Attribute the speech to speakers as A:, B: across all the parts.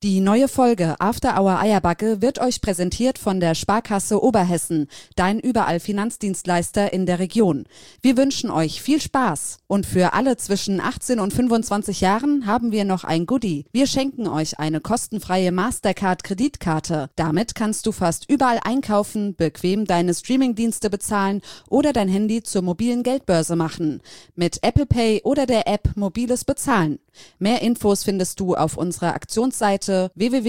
A: Die neue Folge After Hour Eierbacke wird euch präsentiert von der Sparkasse Oberhessen, dein überall Finanzdienstleister in der Region. Wir wünschen euch viel Spaß und für alle zwischen 18 und 25 Jahren haben wir noch ein Goodie. Wir schenken euch eine kostenfreie Mastercard-Kreditkarte. Damit kannst du fast überall einkaufen, bequem deine Streamingdienste bezahlen oder dein Handy zur mobilen Geldbörse machen. Mit Apple Pay oder der App Mobiles Bezahlen. Mehr Infos findest du auf unserer Aktionsseite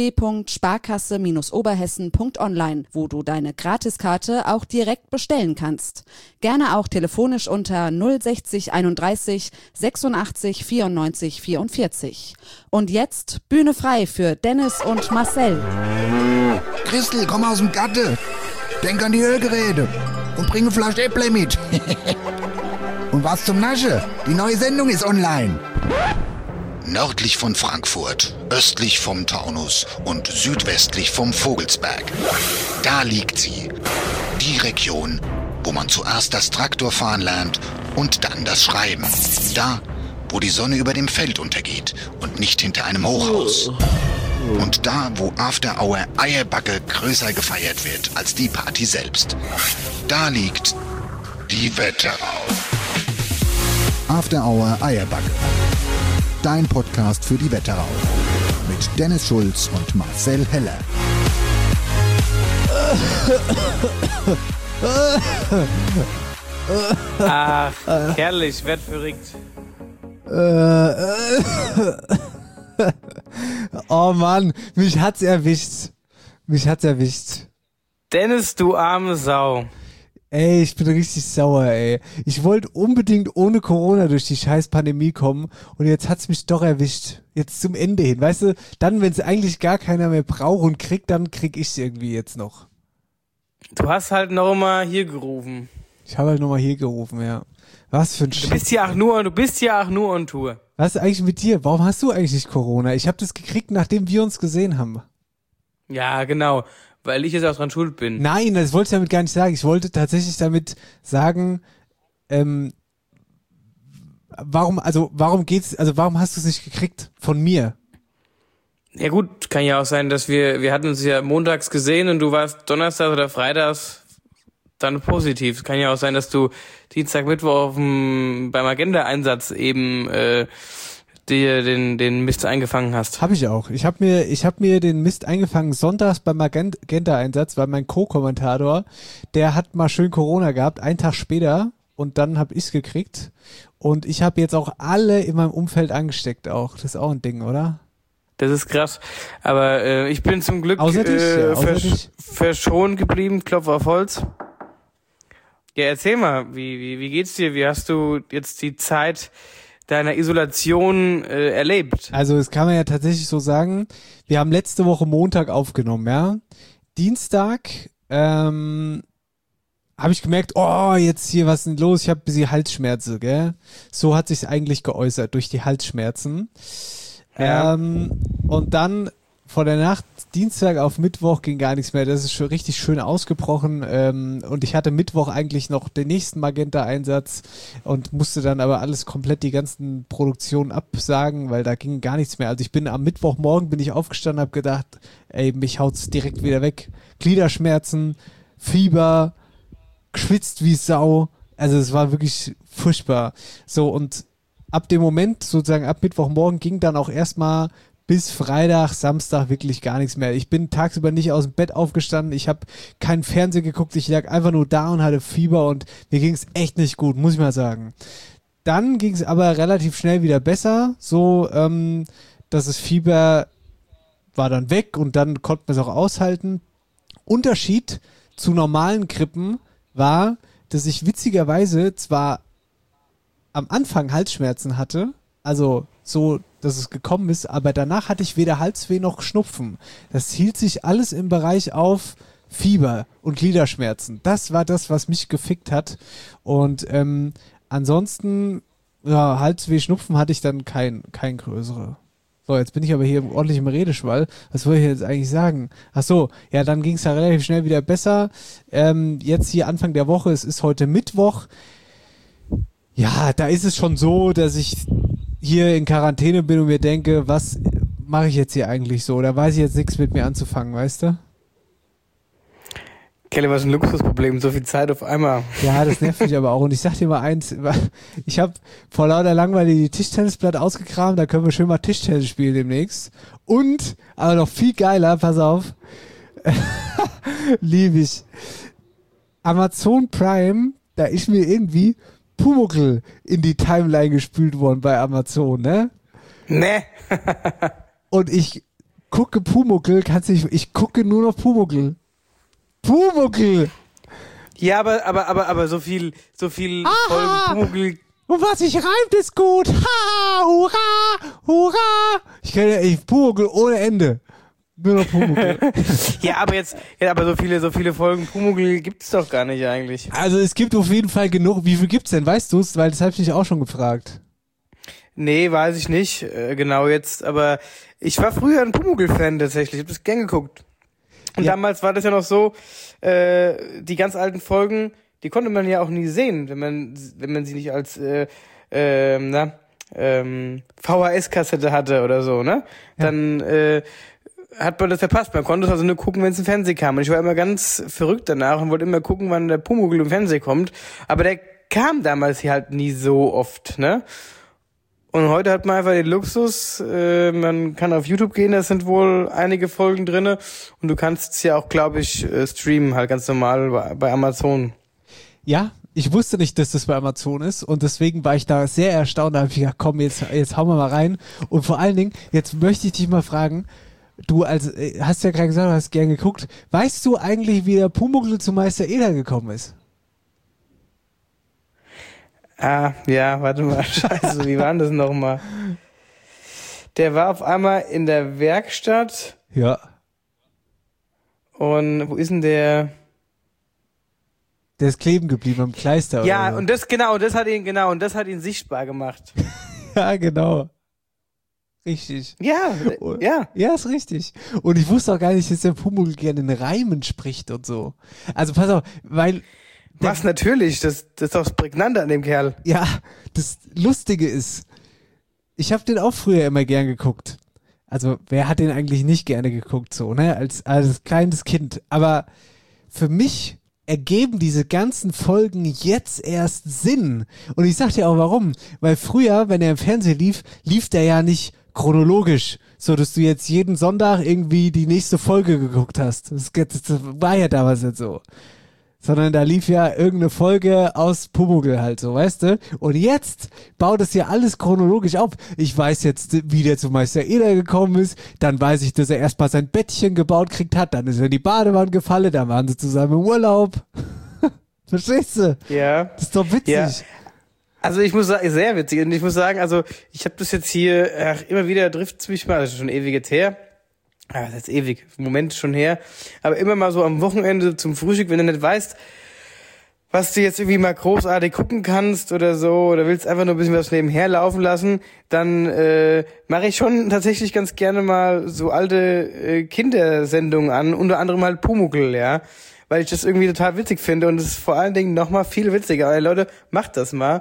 A: www.sparkasse-oberhessen.online, wo du deine Gratiskarte auch direkt bestellen kannst. Gerne auch telefonisch unter 060 31 86 94 44. Und jetzt Bühne frei für Dennis und Marcel.
B: Christel, komm aus dem Gatte. Denk an die Ölgeräte und bring eine Flasche Äpple mit. Und was zum Nasche? Die neue Sendung ist online. Nördlich von Frankfurt, östlich vom Taunus und südwestlich vom Vogelsberg. Da liegt sie. Die Region, wo man zuerst das Traktorfahren lernt und dann das Schreiben. Da, wo die Sonne über dem Feld untergeht und nicht hinter einem Hochhaus. Und da, wo After Hour Eierbacke größer gefeiert wird als die Party selbst. Da liegt die Wetterau. After Hour Eierbacke. Dein Podcast für die Wetterau. Mit Dennis Schulz und Marcel Heller.
C: Ach, herrlich, werd verrückt.
D: Oh Mann, mich hat's erwischt.
C: Dennis, du arme Sau.
D: Ey, ich bin richtig sauer, ey. Ich wollte unbedingt ohne Corona durch die scheiß Pandemie kommen und jetzt hat's mich doch erwischt. Jetzt zum Ende hin, weißt du? Dann, wenn es eigentlich gar keiner mehr braucht und kriegt, dann krieg ich's irgendwie jetzt noch.
C: Du hast halt noch mal hier gerufen.
D: Ich habe halt nochmal hier gerufen, ja. Was für ein
C: Du bist ja auch nur on Tour.
D: Was ist eigentlich mit dir? Warum hast du eigentlich nicht Corona? Ich habe das gekriegt, nachdem wir uns gesehen haben.
C: Ja, genau. Weil ich jetzt auch dran schuld bin.
D: Nein, das wollte ich damit gar nicht sagen. Ich wollte tatsächlich damit sagen, warum hast du es nicht gekriegt von mir?
C: Ja gut, kann ja auch sein, dass wir hatten uns ja montags gesehen und du warst donnerstags oder freitags dann positiv. Kann ja auch sein, dass du Dienstag, Mittwoch beim Agenda-Einsatz eben dir den Mist eingefangen hast.
D: Habe ich auch. Ich hab mir den Mist eingefangen sonntags beim Magenta-Einsatz, weil mein Co-Kommentator, der hat mal schön Corona gehabt, einen Tag später, und dann hab ich's gekriegt. Und ich habe jetzt auch alle in meinem Umfeld angesteckt auch. Das ist auch ein Ding, oder?
C: Das ist krass. Aber ich bin zum Glück
D: außer dich.
C: verschont geblieben, Klopf auf Holz. Ja, erzähl mal, wie geht's dir? Wie hast du jetzt die Zeit deiner Isolation erlebt?
D: Also das kann man ja tatsächlich so sagen. Wir haben letzte Woche Montag aufgenommen, ja. Dienstag habe ich gemerkt, jetzt hier, was ist denn los? Ich habe ein bisschen Halsschmerzen, gell? So hat sich's eigentlich geäußert, durch die Halsschmerzen. Ja. Und dann vor der Nacht, Dienstag auf Mittwoch, ging gar nichts mehr. Das ist schon richtig schön ausgebrochen. Und ich hatte Mittwoch eigentlich noch den nächsten Magenta-Einsatz und musste dann aber alles komplett, die ganzen Produktionen absagen, weil da ging gar nichts mehr. Also ich bin am Mittwochmorgen aufgestanden, habe gedacht, ey, mich haut's direkt wieder weg. Gliederschmerzen, Fieber, geschwitzt wie Sau. Also es war wirklich furchtbar. So, und ab dem Moment, sozusagen ab Mittwochmorgen, ging dann auch erstmal bis Freitag, Samstag wirklich gar nichts mehr. Ich bin tagsüber nicht aus dem Bett aufgestanden, ich habe keinen Fernseher geguckt, ich lag einfach nur da und hatte Fieber und mir ging es echt nicht gut, muss ich mal sagen. Dann ging es aber relativ schnell wieder besser, so, dass das Fieber war dann weg und dann konnte man es auch aushalten. Unterschied zu normalen Grippen war, dass ich witzigerweise zwar am Anfang Halsschmerzen hatte, also so, dass es gekommen ist, aber danach hatte ich weder Halsweh noch Schnupfen. Das hielt sich alles im Bereich auf Fieber und Gliederschmerzen. Das war das, was mich gefickt hat. Und ansonsten, ja, Halsweh, Schnupfen hatte ich dann kein größere. So, jetzt bin ich aber hier ordentlich im Redeschwall. Was wollte ich jetzt eigentlich sagen? Ach so, ja, dann ging es ja relativ schnell wieder besser. Jetzt hier Anfang der Woche, es ist heute Mittwoch. Ja, da ist es schon so, dass ich hier in Quarantäne bin und mir denke, was mache ich jetzt hier eigentlich so? Da weiß ich jetzt nichts mit mir anzufangen, weißt du?
C: Kelly, was ist ein Luxusproblem, so viel Zeit auf einmal.
D: Ja, das nervt mich aber auch. Und ich sag dir mal eins, ich habe vor lauter Langweile die Tischtennisplatte ausgekramt, da können wir schön mal Tischtennis spielen demnächst. Und, aber noch viel geiler, pass auf, liebe ich, Amazon Prime, da ist mir irgendwie Pumuckl in die Timeline gespült worden bei Amazon, ne?
C: Ne.
D: Und ich gucke Pumuckl, ich gucke nur noch Pumuckl. Pumuckl!
C: Ja, aber so viel Folgen Pumuckl.
D: Und was sich reimt, ist gut. Ha, hurra, hurra. Ich kenne Pumuckl ohne Ende. Nur noch Pumuckl.
C: aber so viele Folgen Pumuckl gibt's doch gar nicht eigentlich.
D: Also es gibt auf jeden Fall genug. Wie viel gibt's denn? Weißt du's? Weil das habe ich mich auch schon gefragt.
C: Nee, weiß ich nicht genau jetzt, aber ich war früher ein Pumuckl-Fan tatsächlich. Ich hab das gern geguckt. Und damals war das ja noch so, die ganz alten Folgen, die konnte man ja auch nie sehen, wenn man sie nicht als VHS-Kassette hatte oder so, ne? Ja. Dann hat man das verpasst. Man konnte es also nur gucken, wenn es im Fernsehen kam. Und ich war immer ganz verrückt danach und wollte immer gucken, wann der Pumuckl im Fernsehen kommt. Aber der kam damals hier halt nie so oft, ne? Und heute hat man einfach den Luxus, man kann auf YouTube gehen, da sind wohl einige Folgen drinne und du kannst es ja auch, glaube ich, streamen, halt ganz normal bei Amazon.
D: Ja, ich wusste nicht, dass das bei Amazon ist und deswegen war ich da sehr erstaunt, da habe ich gedacht, komm, jetzt hauen wir mal rein. Und vor allen Dingen, jetzt möchte ich dich mal fragen, du hast ja gerade gesagt, du hast gern geguckt, weißt du eigentlich, wie der Pumuckl zu Meister Eder gekommen ist?
C: Ah, ja, warte mal, scheiße, wie war denn das nochmal? Der war auf einmal in der Werkstatt.
D: Ja.
C: Und wo ist denn der?
D: Der ist kleben geblieben am Kleister.
C: Ja,
D: oder?
C: und das hat ihn sichtbar gemacht.
D: Ja, genau. Richtig.
C: Ja, ja.
D: Ja, ist richtig. Und ich wusste auch gar nicht, dass der Pumuckl gerne in Reimen spricht und so. Also pass auf, weil...
C: Was natürlich, das ist doch das Prägnante an dem Kerl.
D: Ja, das Lustige ist, ich habe den auch früher immer gern geguckt. Also, wer hat den eigentlich nicht gerne geguckt, so, ne? Als kleines Kind. Aber für mich ergeben diese ganzen Folgen jetzt erst Sinn. Und ich sag dir auch warum. Weil früher, wenn er im Fernsehen lief der ja nicht chronologisch, so dass du jetzt jeden Sonntag irgendwie die nächste Folge geguckt hast. Das war ja damals nicht so. Sondern da lief ja irgendeine Folge aus Pumuckl halt so, weißt du? Und jetzt baut es ja alles chronologisch auf. Ich weiß jetzt, wie der zu Meister Eder gekommen ist. Dann weiß ich, dass er erstmal sein Bettchen gebaut gekriegt hat. Dann ist er in die Badewanne gefallen. Dann waren sie zusammen im Urlaub. Verstehst du?
C: Ja.
D: Das ist doch witzig. Ja.
C: Also ich muss sagen, sehr witzig. Und ich muss sagen, also ich habe das jetzt hier, immer wieder trifft's mich mal, das ist schon ewig her. Das ist ewig, Moment schon her. Aber immer mal so am Wochenende zum Frühstück, wenn du nicht weißt, was du jetzt irgendwie mal großartig gucken kannst oder so, oder willst einfach nur ein bisschen was nebenher laufen lassen, dann mache ich schon tatsächlich ganz gerne mal so alte Kindersendungen an, unter anderem halt Pumuckl, ja. Weil ich das irgendwie total witzig finde und es ist vor allen Dingen noch mal viel witziger. Aber Leute, macht das mal.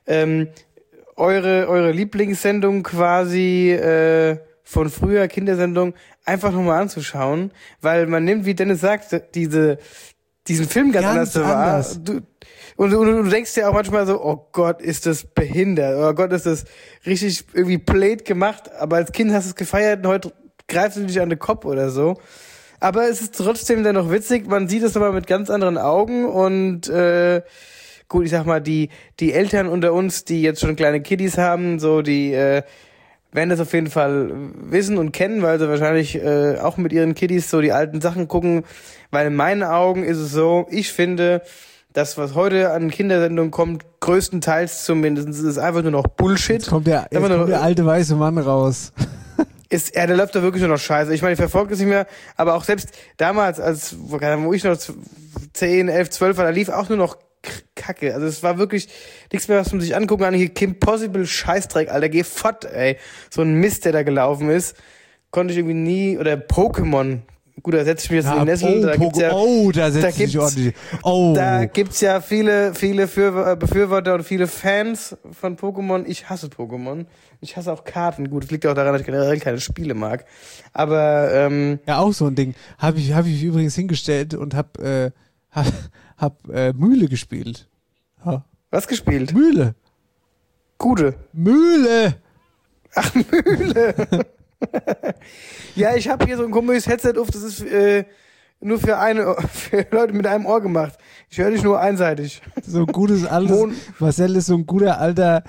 C: Eure Lieblingssendung quasi von früher, Kindersendung, einfach nochmal anzuschauen, weil man nimmt, wie Dennis sagt, diesen Film ganz anders. Und du denkst dir auch manchmal so, oh Gott, ist das behindert, oh Gott, ist das richtig irgendwie blöd gemacht, aber als Kind hast du es gefeiert und heute greifst du dich an den Kopf oder so. Aber es ist trotzdem dann noch witzig, man sieht es aber mit ganz anderen Augen und gut, ich sag mal, die Eltern unter uns, die jetzt schon kleine Kiddies haben, so die werden das auf jeden Fall wissen und kennen, weil sie wahrscheinlich auch mit ihren Kiddies so die alten Sachen gucken, weil in meinen Augen ist es so, ich finde, das, was heute an Kindersendungen kommt, größtenteils zumindest, ist einfach nur noch Bullshit.
D: Jetzt kommt der alte weiße Mann raus.
C: Der läuft da wirklich nur noch scheiße. Ich meine, ich verfolge es nicht mehr, aber auch selbst damals, wo ich noch 10, 11, 12 war, da lief auch nur noch Kacke. Also es war wirklich nichts mehr, was man sich angucken kann. Hier Kim Possible Scheißdreck, Alter, geh fort, ey. So ein Mist, der da gelaufen ist, konnte ich irgendwie nie, oder Pokémon, Gut, da setze ich mich jetzt in die Nessel.
D: Da setzt sich ordentlich.
C: Da gibt's ja viele Befürworter und viele Fans von Pokémon. Ich hasse Pokémon. Ich hasse auch Karten. Gut, das liegt auch daran, dass ich generell keine Spiele mag. Aber
D: ja, auch so ein Ding. Hab ich übrigens hingestellt und hab Mühle gespielt. Ha.
C: Was gespielt?
D: Mühle.
C: Gute.
D: Mühle.
C: Ach, Mühle. Ja, ich habe hier so ein komisches Headset auf, das ist nur für Leute mit einem Ohr gemacht. Ich höre dich nur einseitig.
D: So ein gutes altes, Marcel ist so ein guter alter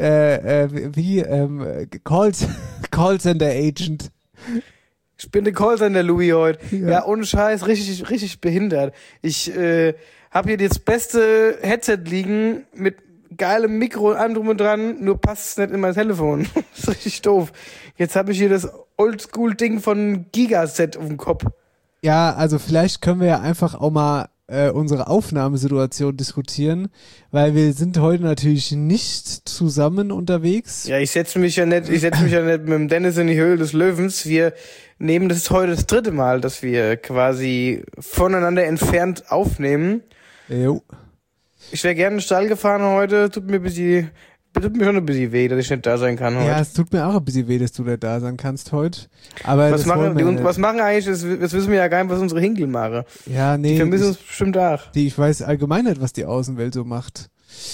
D: Callcenter Agent.
C: Ich bin der Callcenter Louis heute. Ja, ohne Scheiß, richtig behindert. Ich habe hier das beste Headset liegen mit geilem Mikro und allem drum und dran, nur passt es nicht in mein Telefon. Das ist richtig doof. Jetzt habe ich hier das Oldschool-Ding von Gigaset auf dem Kopf.
D: Ja, also vielleicht können wir ja einfach auch mal unsere Aufnahmesituation diskutieren, weil wir sind heute natürlich nicht zusammen unterwegs.
C: Ja, ich setze mich ja nicht mit dem Dennis in die Höhle des Löwens. Wir nehmen das heute das 3. Mal, dass wir quasi voneinander entfernt aufnehmen.
D: Jo.
C: Ich wäre gerne in den Stall gefahren heute. Tut mir schon ein bisschen weh, dass ich nicht da sein kann heute.
D: Ja, es tut mir auch ein bisschen weh, dass du nicht da sein kannst heute. Aber
C: was machen eigentlich, das wissen wir ja gar nicht, was unsere Hinkel machen.
D: Ja, nee.
C: Die vermissen uns bestimmt auch.
D: Ich weiß allgemein nicht, was die Außenwelt so macht.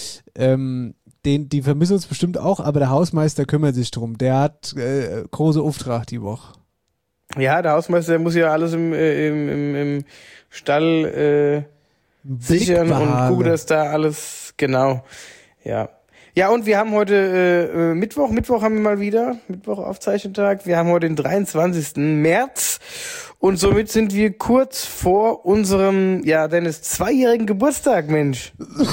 D: Die vermissen uns bestimmt auch, aber der Hausmeister kümmert sich drum. Der hat große Auftrag die Woche.
C: Ja, der Hausmeister muss ja alles im Stall sichern und gucken, dass da alles, genau, ja. Ja, und wir haben heute Mittwoch haben wir mal wieder, Mittwoch Aufzeichnetag, wir haben heute den 23. März und somit sind wir kurz vor unserem, ja, Dennis, 2-jährigen Geburtstag, Mensch.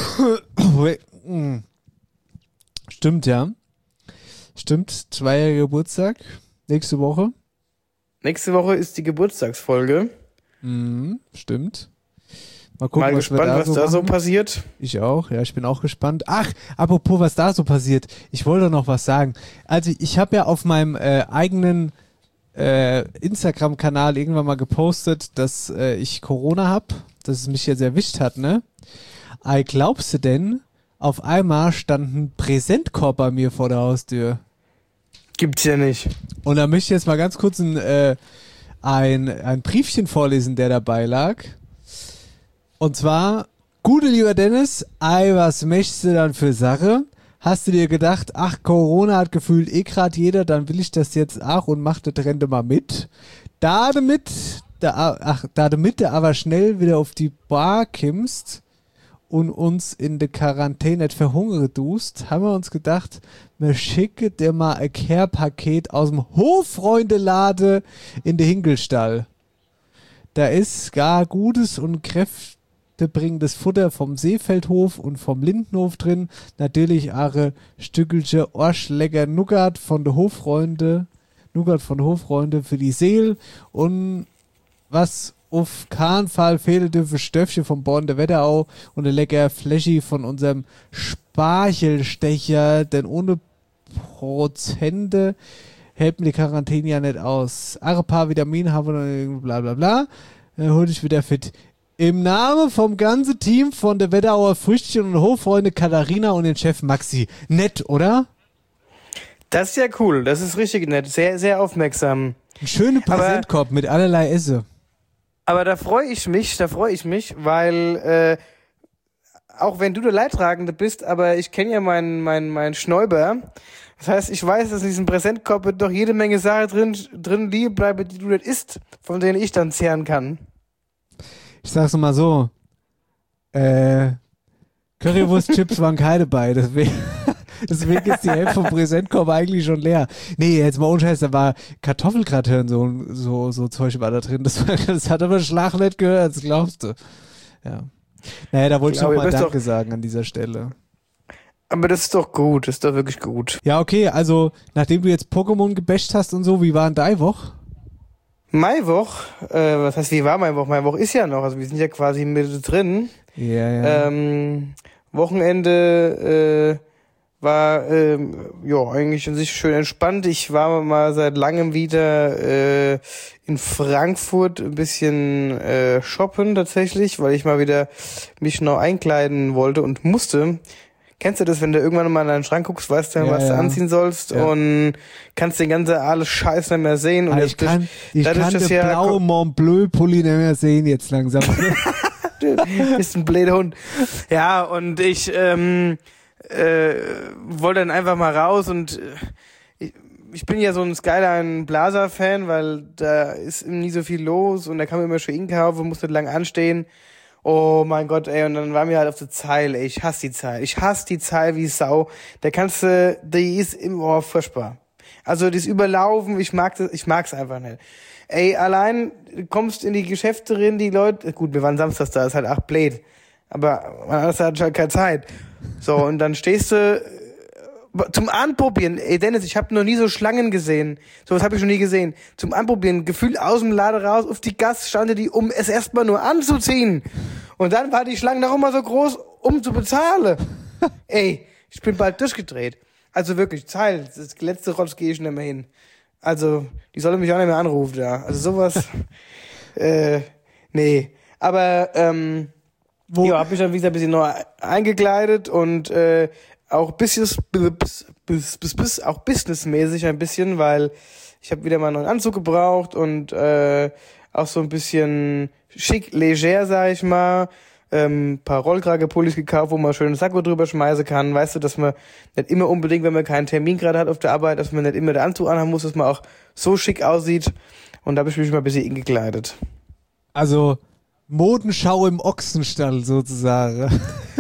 D: Stimmt, ja. Stimmt, 2-jähriger Geburtstag, nächste Woche.
C: Nächste Woche ist die Geburtstagsfolge.
D: Stimmt. Mal gucken,
C: mal gespannt, was da so passiert.
D: Ich auch, ja, ich bin auch gespannt. Ach, apropos, was da so passiert. Ich wollte noch was sagen. Also ich habe ja auf meinem eigenen Instagram-Kanal irgendwann mal gepostet, dass ich Corona habe, dass es mich jetzt erwischt hat, ne? Glaubst du denn, auf einmal stand ein Präsentkorb bei mir vor der Haustür?
C: Gibt's ja nicht.
D: Und da möchte ich jetzt mal ganz kurz ein Briefchen vorlesen, der dabei lag. Und zwar, gute lieber Dennis, was möchtest du dann für Sache? Hast du dir gedacht, ach, Corona hat gefühlt grad jeder, dann will ich das jetzt auch und mach das Rente mal mit. Damit du aber schnell wieder auf die Bar kimmst und uns in der Quarantäne nicht verhungern tust, haben wir uns gedacht, wir schicken dir mal ein Care-Paket aus dem Hoffreundelade in den Hinkelstall. Da ist gar gutes und kräftebringendes Futter vom Seefeldhof und vom Lindenhof drin. Natürlich auch Stückelche Orschlecker Nougat von der Hoffreunde für die Seele und was auf keinen Fall fehlen dürfen Stöffchen vom Born der Wetterau und ein lecker Fläschi von unserem Sparchelstecher, denn ohne Prozente hält mir die Quarantäne ja nicht aus. Ein paar Vitamine haben wir bla bla bla. Dann hol dich wieder fit. Im Namen vom ganzen Team von der Wetterauer Früchtchen und Hoffreunde Katharina und den Chef Maxi. Nett, oder?
C: Das ist ja cool, das ist richtig nett, sehr, sehr aufmerksam.
D: Ein schöner Präsentkorb mit allerlei Esse.
C: Aber da freue ich mich, weil auch wenn du der Leidtragende bist, aber ich kenne ja meinen Schnäuber. Das heißt, ich weiß, dass in diesem Präsentkorb doch jede Menge Sachen drin liegen bleiben, die du nicht isst, von denen ich dann zehren kann.
D: Ich sag's mal so, Currywurst-Chips waren keine bei, deswegen ist die Hälfte vom Präsentkorb eigentlich schon leer. Nee, jetzt mal ohne Scheiß, da war Kartoffelgratin, so Zeug war da drin. Das hat aber Schlag nicht gehört, das glaubst du. Ja. Naja, da wollte ich noch mal Danke sagen an dieser Stelle.
C: Aber das ist doch gut, das ist doch wirklich gut.
D: Ja, okay, also nachdem du jetzt Pokémon gebasht hast und so, wie war denn deine Woche?
C: Maiwoch? Was heißt, wie war Maiwoch? Maiwoch ist ja noch, also wir sind ja quasi mit drin.
D: Ja.
C: Wochenende War ja eigentlich in sich schön entspannt. Ich war mal seit langem wieder in Frankfurt ein bisschen shoppen tatsächlich, weil ich mal wieder mich neu einkleiden wollte und musste. Kennst du das, wenn du irgendwann mal in deinen Schrank guckst, weißt du, was du anziehen sollst und kannst den ganzen alles Scheiß nicht mehr sehen. Und
D: ich kann den blauen Montbleu-Pulli nicht mehr sehen jetzt langsam.
C: Du bist ein blöder Hund. Ja, und ich wollte dann einfach mal raus und ich bin ja so ein Skyline-Blaser-Fan, weil da ist nie so viel los und da kann man immer schön einkaufen, muss nicht lang anstehen. Oh mein Gott, ey, und dann war mir halt auf der Zeile, ey, ich hasse die Zeile. Ich hasse die Zeile wie Sau. Da kannst du, die ist immer furchtbar. Also, das Überlaufen, ich mag's einfach nicht. Ey, allein, du kommst in die Geschäfte rein, die Leute, gut, wir waren samstags da, ist halt 8 blöd. Aber man hat halt keine Zeit. So, und dann stehst du zum Anprobieren. Ey, Dennis, ich habe noch nie so Schlangen gesehen. Sowas habe ich noch nie gesehen. Zum Anprobieren, gefühlt aus dem Laden raus, auf die Gas standen die, um es erstmal nur anzuziehen. Und dann war die Schlange noch immer so groß, um zu bezahlen. Ey, ich bin bald durchgedreht. Also wirklich, das letzte Rotz gehe ich nicht mehr hin. Also, die sollen mich auch nicht mehr anrufen, ja. Also sowas, nee. Aber, ja, hab mich dann wieder ein bisschen neu eingekleidet und, auch auch businessmäßig ein bisschen, weil ich habe wieder mal einen neuen Anzug gebraucht und auch so ein bisschen schick, leger, sag ich mal. Paar Rollkragepullis gekauft, wo man schön einen Sakko drüber schmeißen kann. Weißt du, dass man nicht immer unbedingt, wenn man keinen Termin gerade hat auf der Arbeit, dass man nicht immer den Anzug anhaben muss, dass man auch so schick aussieht. Und da habe ich mich mal ein bisschen ingekleidet.
D: Also Modenschau im Ochsenstall sozusagen.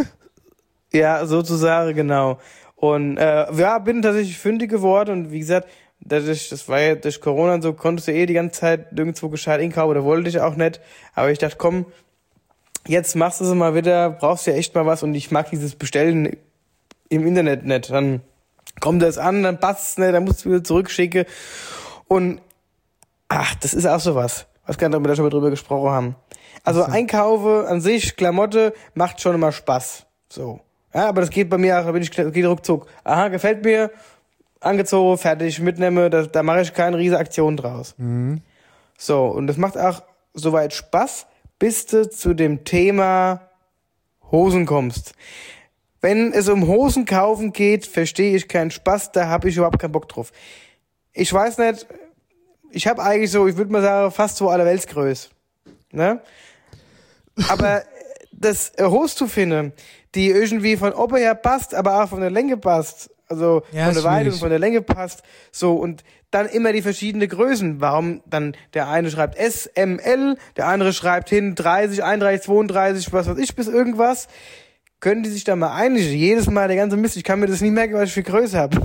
C: Ja, sozusagen, genau. Und ja, bin tatsächlich fündig geworden und wie gesagt, das war ja durch Corona und so, konntest du die ganze Zeit nirgendwo gescheit einkaufen oder wollte ich auch nicht. Aber ich dachte, komm, jetzt machst du es mal wieder, brauchst ja echt mal was und ich mag dieses Bestellen im Internet nicht. Dann kommt das an, dann passt es nicht, dann musst du wieder zurückschicken. Und das ist auch sowas. Was kann wir da schon mal drüber gesprochen haben. Also Einkaufe an sich, Klamotte, macht schon immer Spaß. So. Ja, aber das geht bei mir auch, geht ruckzuck. Aha, gefällt mir, angezogen, fertig, mitnehme, da mache ich keine riesige Aktion draus. Mhm. So, und das macht auch soweit Spaß, bis du zu dem Thema Hosen kommst. Wenn es um Hosen kaufen geht, verstehe ich keinen Spaß, da habe ich überhaupt keinen Bock drauf. Ich weiß nicht, ich habe eigentlich so, ich würde mal sagen, fast so aller Weltsgröße. Ne? Aber das Hose zu finden, die irgendwie von oben her passt, aber auch von der Länge passt, also ja, von der Weite und von der Länge passt, so, und dann immer die verschiedenen Größen. Warum dann der eine schreibt S, M, L, der andere schreibt hin 30, 31, 32, was weiß ich, bis irgendwas. Können die sich da mal einigen? Jedes Mal der ganze Mist, ich kann mir das nie merken, weil ich viel Größe habe.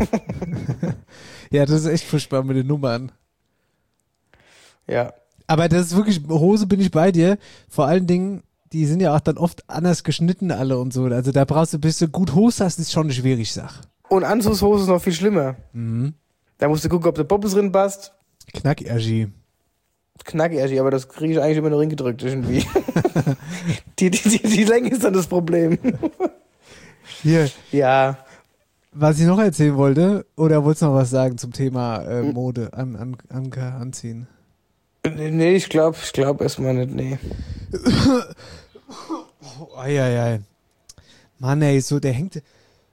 D: Ja, das ist echt furchtbar mit den Nummern.
C: Ja.
D: Aber das ist wirklich, Hose bin ich bei dir. Vor allen Dingen, die sind ja auch dann oft anders geschnitten alle und so. Also da brauchst du, bis du gut Hose hast, ist schon eine schwierige Sache.
C: Und Anzugshose ist noch viel schlimmer. Mhm. Da musst du gucken, ob der Poppes drin passt.
D: Knack-Ergie,
C: aber das kriege ich eigentlich immer nur hingedrückt irgendwie. die Länge ist dann das Problem.
D: Hier.
C: Ja.
D: Was ich noch erzählen wollte, oder wolltest du noch was sagen zum Thema Mode, anziehen?
C: Nee, ich glaube erstmal nicht, nee.
D: Eieiei. Mann, ey, so, der hängt...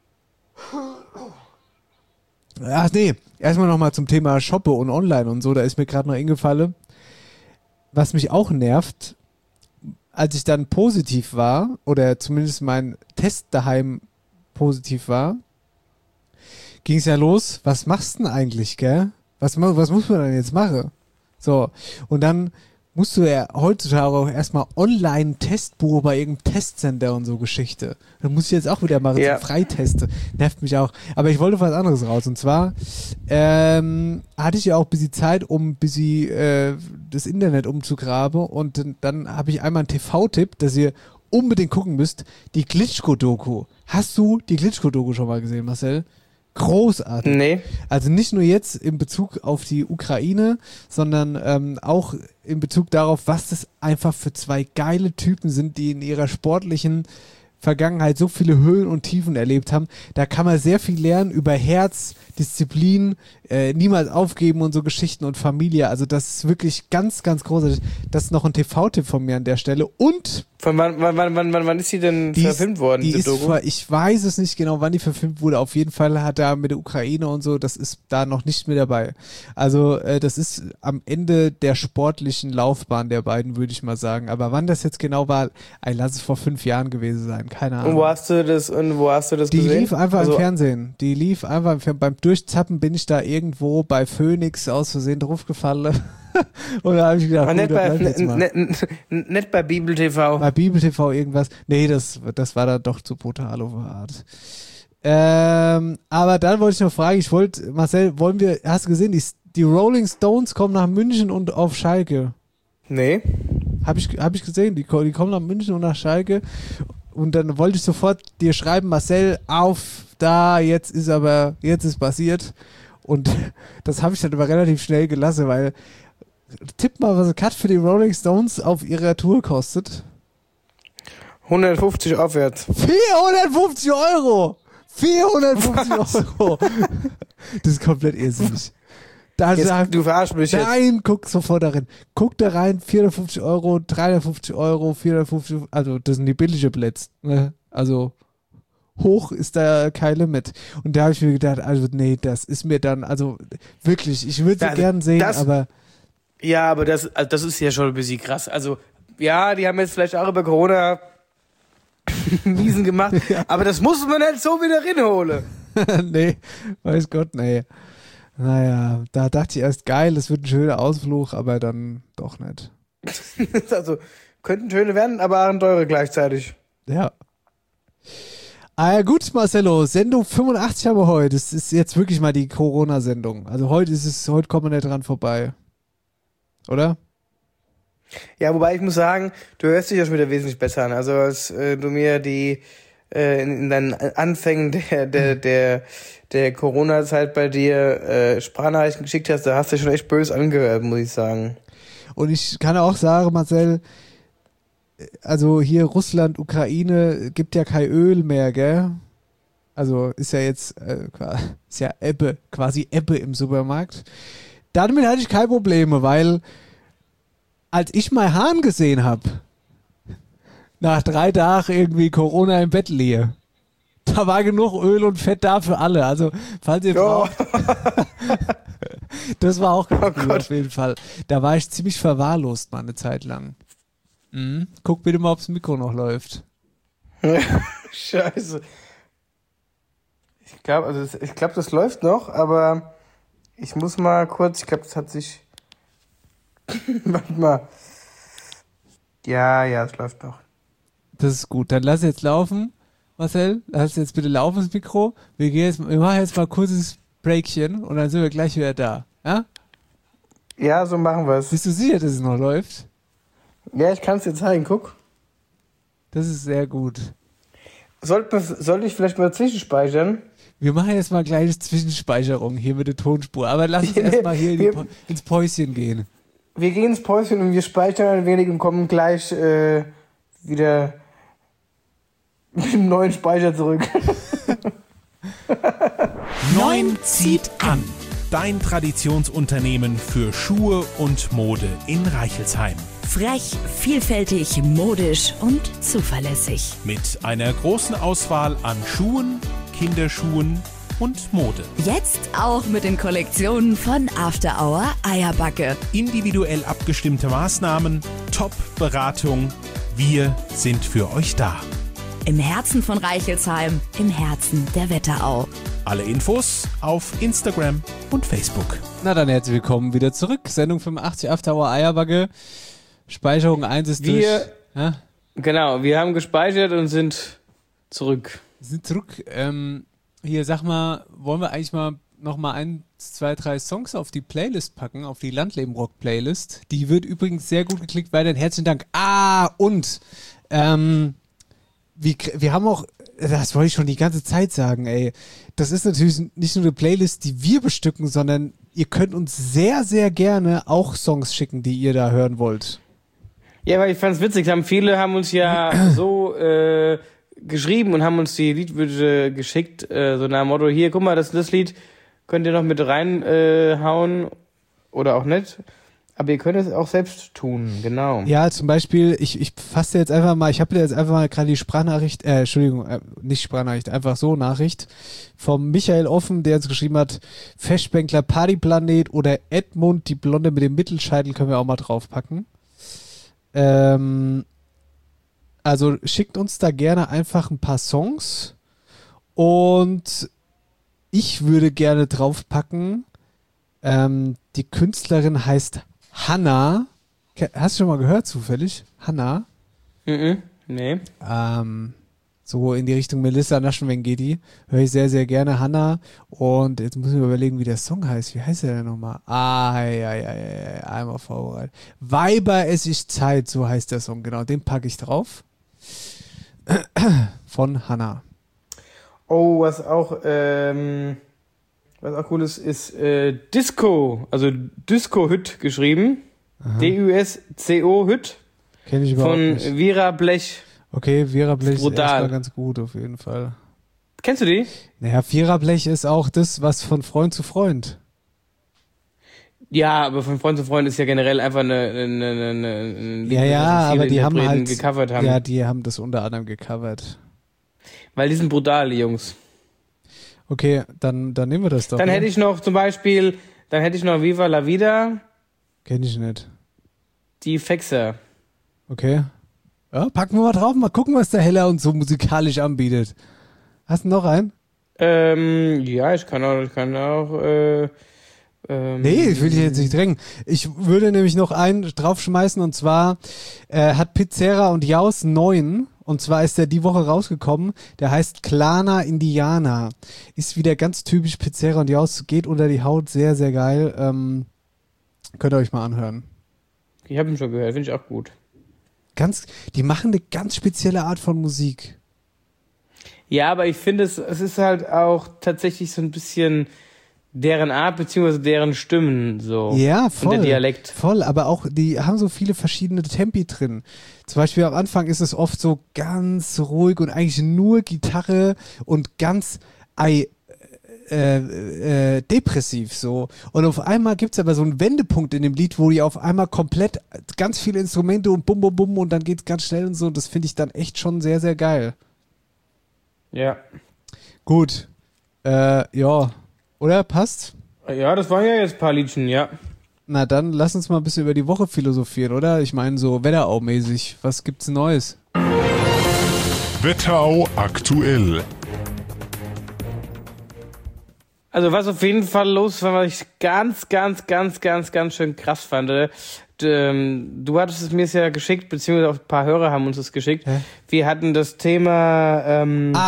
D: Ach nee, erstmal nochmal zum Thema Shoppe und Online und so, da ist mir gerade noch eingefallen, was mich auch nervt, als ich dann positiv war, oder zumindest mein Test daheim positiv war, ging es ja los, was machst du denn eigentlich, gell? Was muss man denn jetzt machen? So, und dann musst du ja heutzutage auch erstmal Online-Testbuch bei irgendeinem Testcenter und so Geschichte. Da muss ich jetzt auch wieder machen, ja. Freiteste. Nervt mich auch. Aber ich wollte was anderes raus. Und zwar hatte ich ja auch ein bisschen Zeit, um ein bisschen das Internet umzugraben. Und dann habe ich einmal einen TV-Tipp, dass ihr unbedingt gucken müsst. Die Glitschko-Doku. Hast du die Glitschko-Doku schon mal gesehen, Marcel? Großartig.
C: Nee.
D: Also nicht nur jetzt in Bezug auf die Ukraine, sondern auch in Bezug darauf, was das einfach für zwei geile Typen sind, die in ihrer sportlichen Vergangenheit so viele Höhen und Tiefen erlebt haben. Da kann man sehr viel lernen über Herz, Disziplin, niemals aufgeben und so Geschichten und Familie. Also das ist wirklich ganz, ganz großartig. Das ist noch ein TV-Tipp von mir an der Stelle. Und
C: Von wann ist die denn verfilmt worden,
D: die
C: diese Doku?
D: ich weiß es nicht genau, wann die verfilmt wurde. Auf jeden Fall hat er mit der Ukraine und so, das ist da noch nicht mit dabei. Also das ist am Ende der sportlichen Laufbahn der beiden, würde ich mal sagen. Aber wann das jetzt genau war, lass es vor 5 Jahren gewesen sein. Keine Ahnung.
C: Und wo hast du das gesehen?
D: Die lief einfach im Fernsehen. Die lief einfach im Fernsehen. Beim Durchzappen bin ich da irgendwo bei Phoenix aus Versehen draufgefallen. Und da habe ich gedacht,
C: nicht bei Bibel TV.
D: Bei Bibel TV irgendwas. Nee, das war dann doch zu brutal auf eine Art. Aber dann wollte ich noch fragen, Marcel, hast du gesehen, die Rolling Stones kommen nach München und auf Schalke.
C: Nee.
D: Hab ich gesehen, die kommen nach München und nach Schalke. Und dann wollte ich sofort dir schreiben, Marcel, jetzt ist passiert. Und das habe ich dann aber relativ schnell gelassen, weil tipp mal, was ein Cut für die Rolling Stones auf ihrer Tour kostet.
C: 150 aufwärts.
D: 450 Euro! 450 Euro! Das ist komplett irrsinnig.
C: Du verarschst mich jetzt.
D: Nein, guck sofort darin. Guck da rein, 450 Euro, 350 Euro, 450, also das sind die billige Plätze. Ne? Also hoch ist da kein Limit. Und da habe ich mir gedacht, also nee, das ist mir dann, also wirklich, ich würde sie gern sehen, aber...
C: Ja, aber das ist ja schon ein bisschen krass. Also, ja, die haben jetzt vielleicht auch über Corona Miesen gemacht, ja. Aber das muss man nicht so wieder reinholen.
D: Nee, weiß Gott, nee. Naja, da dachte ich erst, geil, das wird ein schöner Ausflug, aber dann doch nicht.
C: Also, könnten schöne werden, aber auch teure gleichzeitig.
D: Ja. Ah ja, gut, Marcelo, Sendung 85 haben wir heute. Das ist jetzt wirklich mal die Corona-Sendung. Also heute kommen wir nicht dran vorbei. Oder?
C: Ja, wobei ich muss sagen, du hörst dich ja schon wieder wesentlich besser an. Also als du mir die in deinen Anfängen der Corona-Zeit bei dir Sprachnachrichten geschickt hast, da hast du schon echt böse angehört, muss ich sagen.
D: Und ich kann auch sagen, Marcel, also hier Russland, Ukraine gibt ja kein Öl mehr, gell? Also ist ja jetzt ist ja quasi Ebbe im Supermarkt. Damit hatte ich keine Probleme, weil als ich mal Hahn gesehen habe, nach 3 Tagen irgendwie Corona im Bett liege, da war genug Öl und Fett da für alle. Also falls ihr braucht, das war auch ganz gut auf jeden Fall. Da war ich ziemlich verwahrlost mal eine Zeit lang. Guck bitte mal, ob das Mikro noch läuft.
C: Scheiße. Ich glaube, das läuft noch, aber ich muss mal kurz, ich glaube, das hat sich... Warte mal. Ja, es läuft noch.
D: Das ist gut. Dann lass jetzt laufen, Marcel. Lass jetzt bitte laufen, das Mikro. Wir machen jetzt mal ein kurzes Breakchen und dann sind wir gleich wieder da. Ja?
C: Ja, so machen wir es.
D: Bist du sicher, dass es noch läuft?
C: Ja, ich kann es dir zeigen, guck.
D: Das ist sehr gut.
C: Sollte ich vielleicht mal zwischenspeichern?
D: Wir machen jetzt mal eine kleine Zwischenspeicherung hier mit der Tonspur. Aber lass uns erstmal hier ins Päuschen gehen.
C: Wir gehen ins Päuschen und wir speichern ein wenig und kommen gleich wieder mit dem neuen Speicher zurück.
E: 9 zieht an. Dein Traditionsunternehmen für Schuhe und Mode in Reichelsheim.
F: Frech, vielfältig, modisch und zuverlässig.
E: Mit einer großen Auswahl an Schuhen, Kinderschuhen und Mode.
F: Jetzt auch mit den Kollektionen von After Hour Eierbacke.
E: Individuell abgestimmte Maßnahmen, Top-Beratung. Wir sind für euch da.
F: Im Herzen von Reichelsheim, im Herzen der Wetterau.
E: Alle Infos auf Instagram und Facebook.
D: Na dann herzlich willkommen wieder zurück. Sendung 85 After Hour Eierbacke. Speicherung 1 ist durch.
C: Genau, wir haben gespeichert und sind zurück.
D: Hier, sag mal, wollen wir eigentlich mal nochmal 1, 2, 3 Songs auf die Playlist packen, auf die Landleben-Rock-Playlist. Die wird übrigens sehr gut geklickt, weiterhin herzlichen Dank. Und wir haben auch, das wollte ich schon die ganze Zeit sagen, ey, das ist natürlich nicht nur eine Playlist, die wir bestücken, sondern ihr könnt uns sehr, sehr gerne auch Songs schicken, die ihr da hören wollt.
C: Ja, weil ich fand's witzig, viele haben uns ja so geschrieben und haben uns die Liedwünsche geschickt, so nach dem Motto, hier, guck mal, das Lied könnt ihr noch mit reinhauen oder auch nicht. Aber ihr könnt es auch selbst tun, genau.
D: Ja, zum Beispiel, ich fasse jetzt einfach mal, ich habe jetzt einfach mal gerade die Sprachnachricht, nicht Sprachnachricht, einfach so Nachricht vom Michael Offen, der uns geschrieben hat, Feschbänkler Partyplanet oder Edmund, die Blonde mit dem Mittelscheitel können wir auch mal draufpacken. Also schickt uns da gerne einfach ein paar Songs und ich würde gerne draufpacken, die Künstlerin heißt Hanna. Hast du schon mal gehört zufällig? Hanna?
C: Nee.
D: So in die Richtung Melissa Naschenweng geht die. Höre ich sehr, sehr gerne. Hanna. Und jetzt müssen wir überlegen, wie der Song heißt. Wie heißt der denn nochmal? Einmal vorbereitet. Weiber, es ist Zeit, so heißt der Song. Genau, den packe ich drauf. Von Hanna.
C: Oh, was auch cool ist Disco, also Disco-Hüt geschrieben.
D: Aha.
C: D-U-S-C-O-Hüt.
D: Kenn ich überhaupt
C: von
D: nicht.
C: Vera Blech.
D: Okay, Vera Blech ist
C: brutal.
D: erstmal ganz gut, auf jeden Fall.
C: Kennst du die?
D: Naja, Vera Blech ist auch das, was von Freund zu Freund.
C: Ja, aber von Freund zu Freund ist ja generell einfach ein Lied,
D: Ja,
C: das viele
D: aber die haben
C: Interpreten
D: halt
C: gecovert haben.
D: Ja, die haben das unter anderem gecovert.
C: Weil die sind brutal, die Jungs.
D: Okay, dann nehmen wir das doch.
C: Dann
D: ja?
C: hätte ich noch zum Beispiel, Viva la Vida,
D: Kenn ich nicht.
C: die Fexer.
D: Okay. Ja, packen wir mal drauf, mal gucken, was der Heller uns so musikalisch anbietet. Hast du noch einen?
C: Ja, ich kann auch,
D: Nee, ich will dich jetzt nicht drängen. Ich würde nämlich noch einen draufschmeißen und zwar hat Pizzera und Jaus 9 und zwar ist der die Woche rausgekommen, der heißt Klana Indiana. Ist wieder ganz typisch Pizzera und Jaus, geht unter die Haut, sehr, sehr geil. Könnt ihr euch mal anhören.
C: Ich habe ihn schon gehört, finde ich auch gut.
D: Die machen eine ganz spezielle Art von Musik.
C: Ja, aber ich finde, es ist halt auch tatsächlich so ein bisschen deren Art, beziehungsweise deren Stimmen, so.
D: Ja, voll.
C: Und der Dialekt.
D: Voll, aber auch, die haben so viele verschiedene Tempi drin. Zum Beispiel am Anfang ist es oft so ganz ruhig und eigentlich nur Gitarre und ganz depressiv so. Und auf einmal gibt's aber so einen Wendepunkt in dem Lied, wo die auf einmal komplett ganz viele Instrumente und bum, bum, bum und dann geht's ganz schnell und so. Das finde ich dann echt schon sehr, sehr geil.
C: Ja.
D: Gut. Ja. Oder? Passt?
C: Ja, das waren ja jetzt ein paar Liedchen, ja.
D: Na dann lass uns mal ein bisschen über die Woche philosophieren, oder? Ich meine so Wetterau-mäßig. Was gibt's Neues?
E: Wetterau aktuell.
C: Also was auf jeden Fall los war, was ich ganz schön krass fand. Du hattest es mir ja geschickt, beziehungsweise auch ein paar Hörer haben uns es geschickt.
D: Hä?
C: Wir hatten das Thema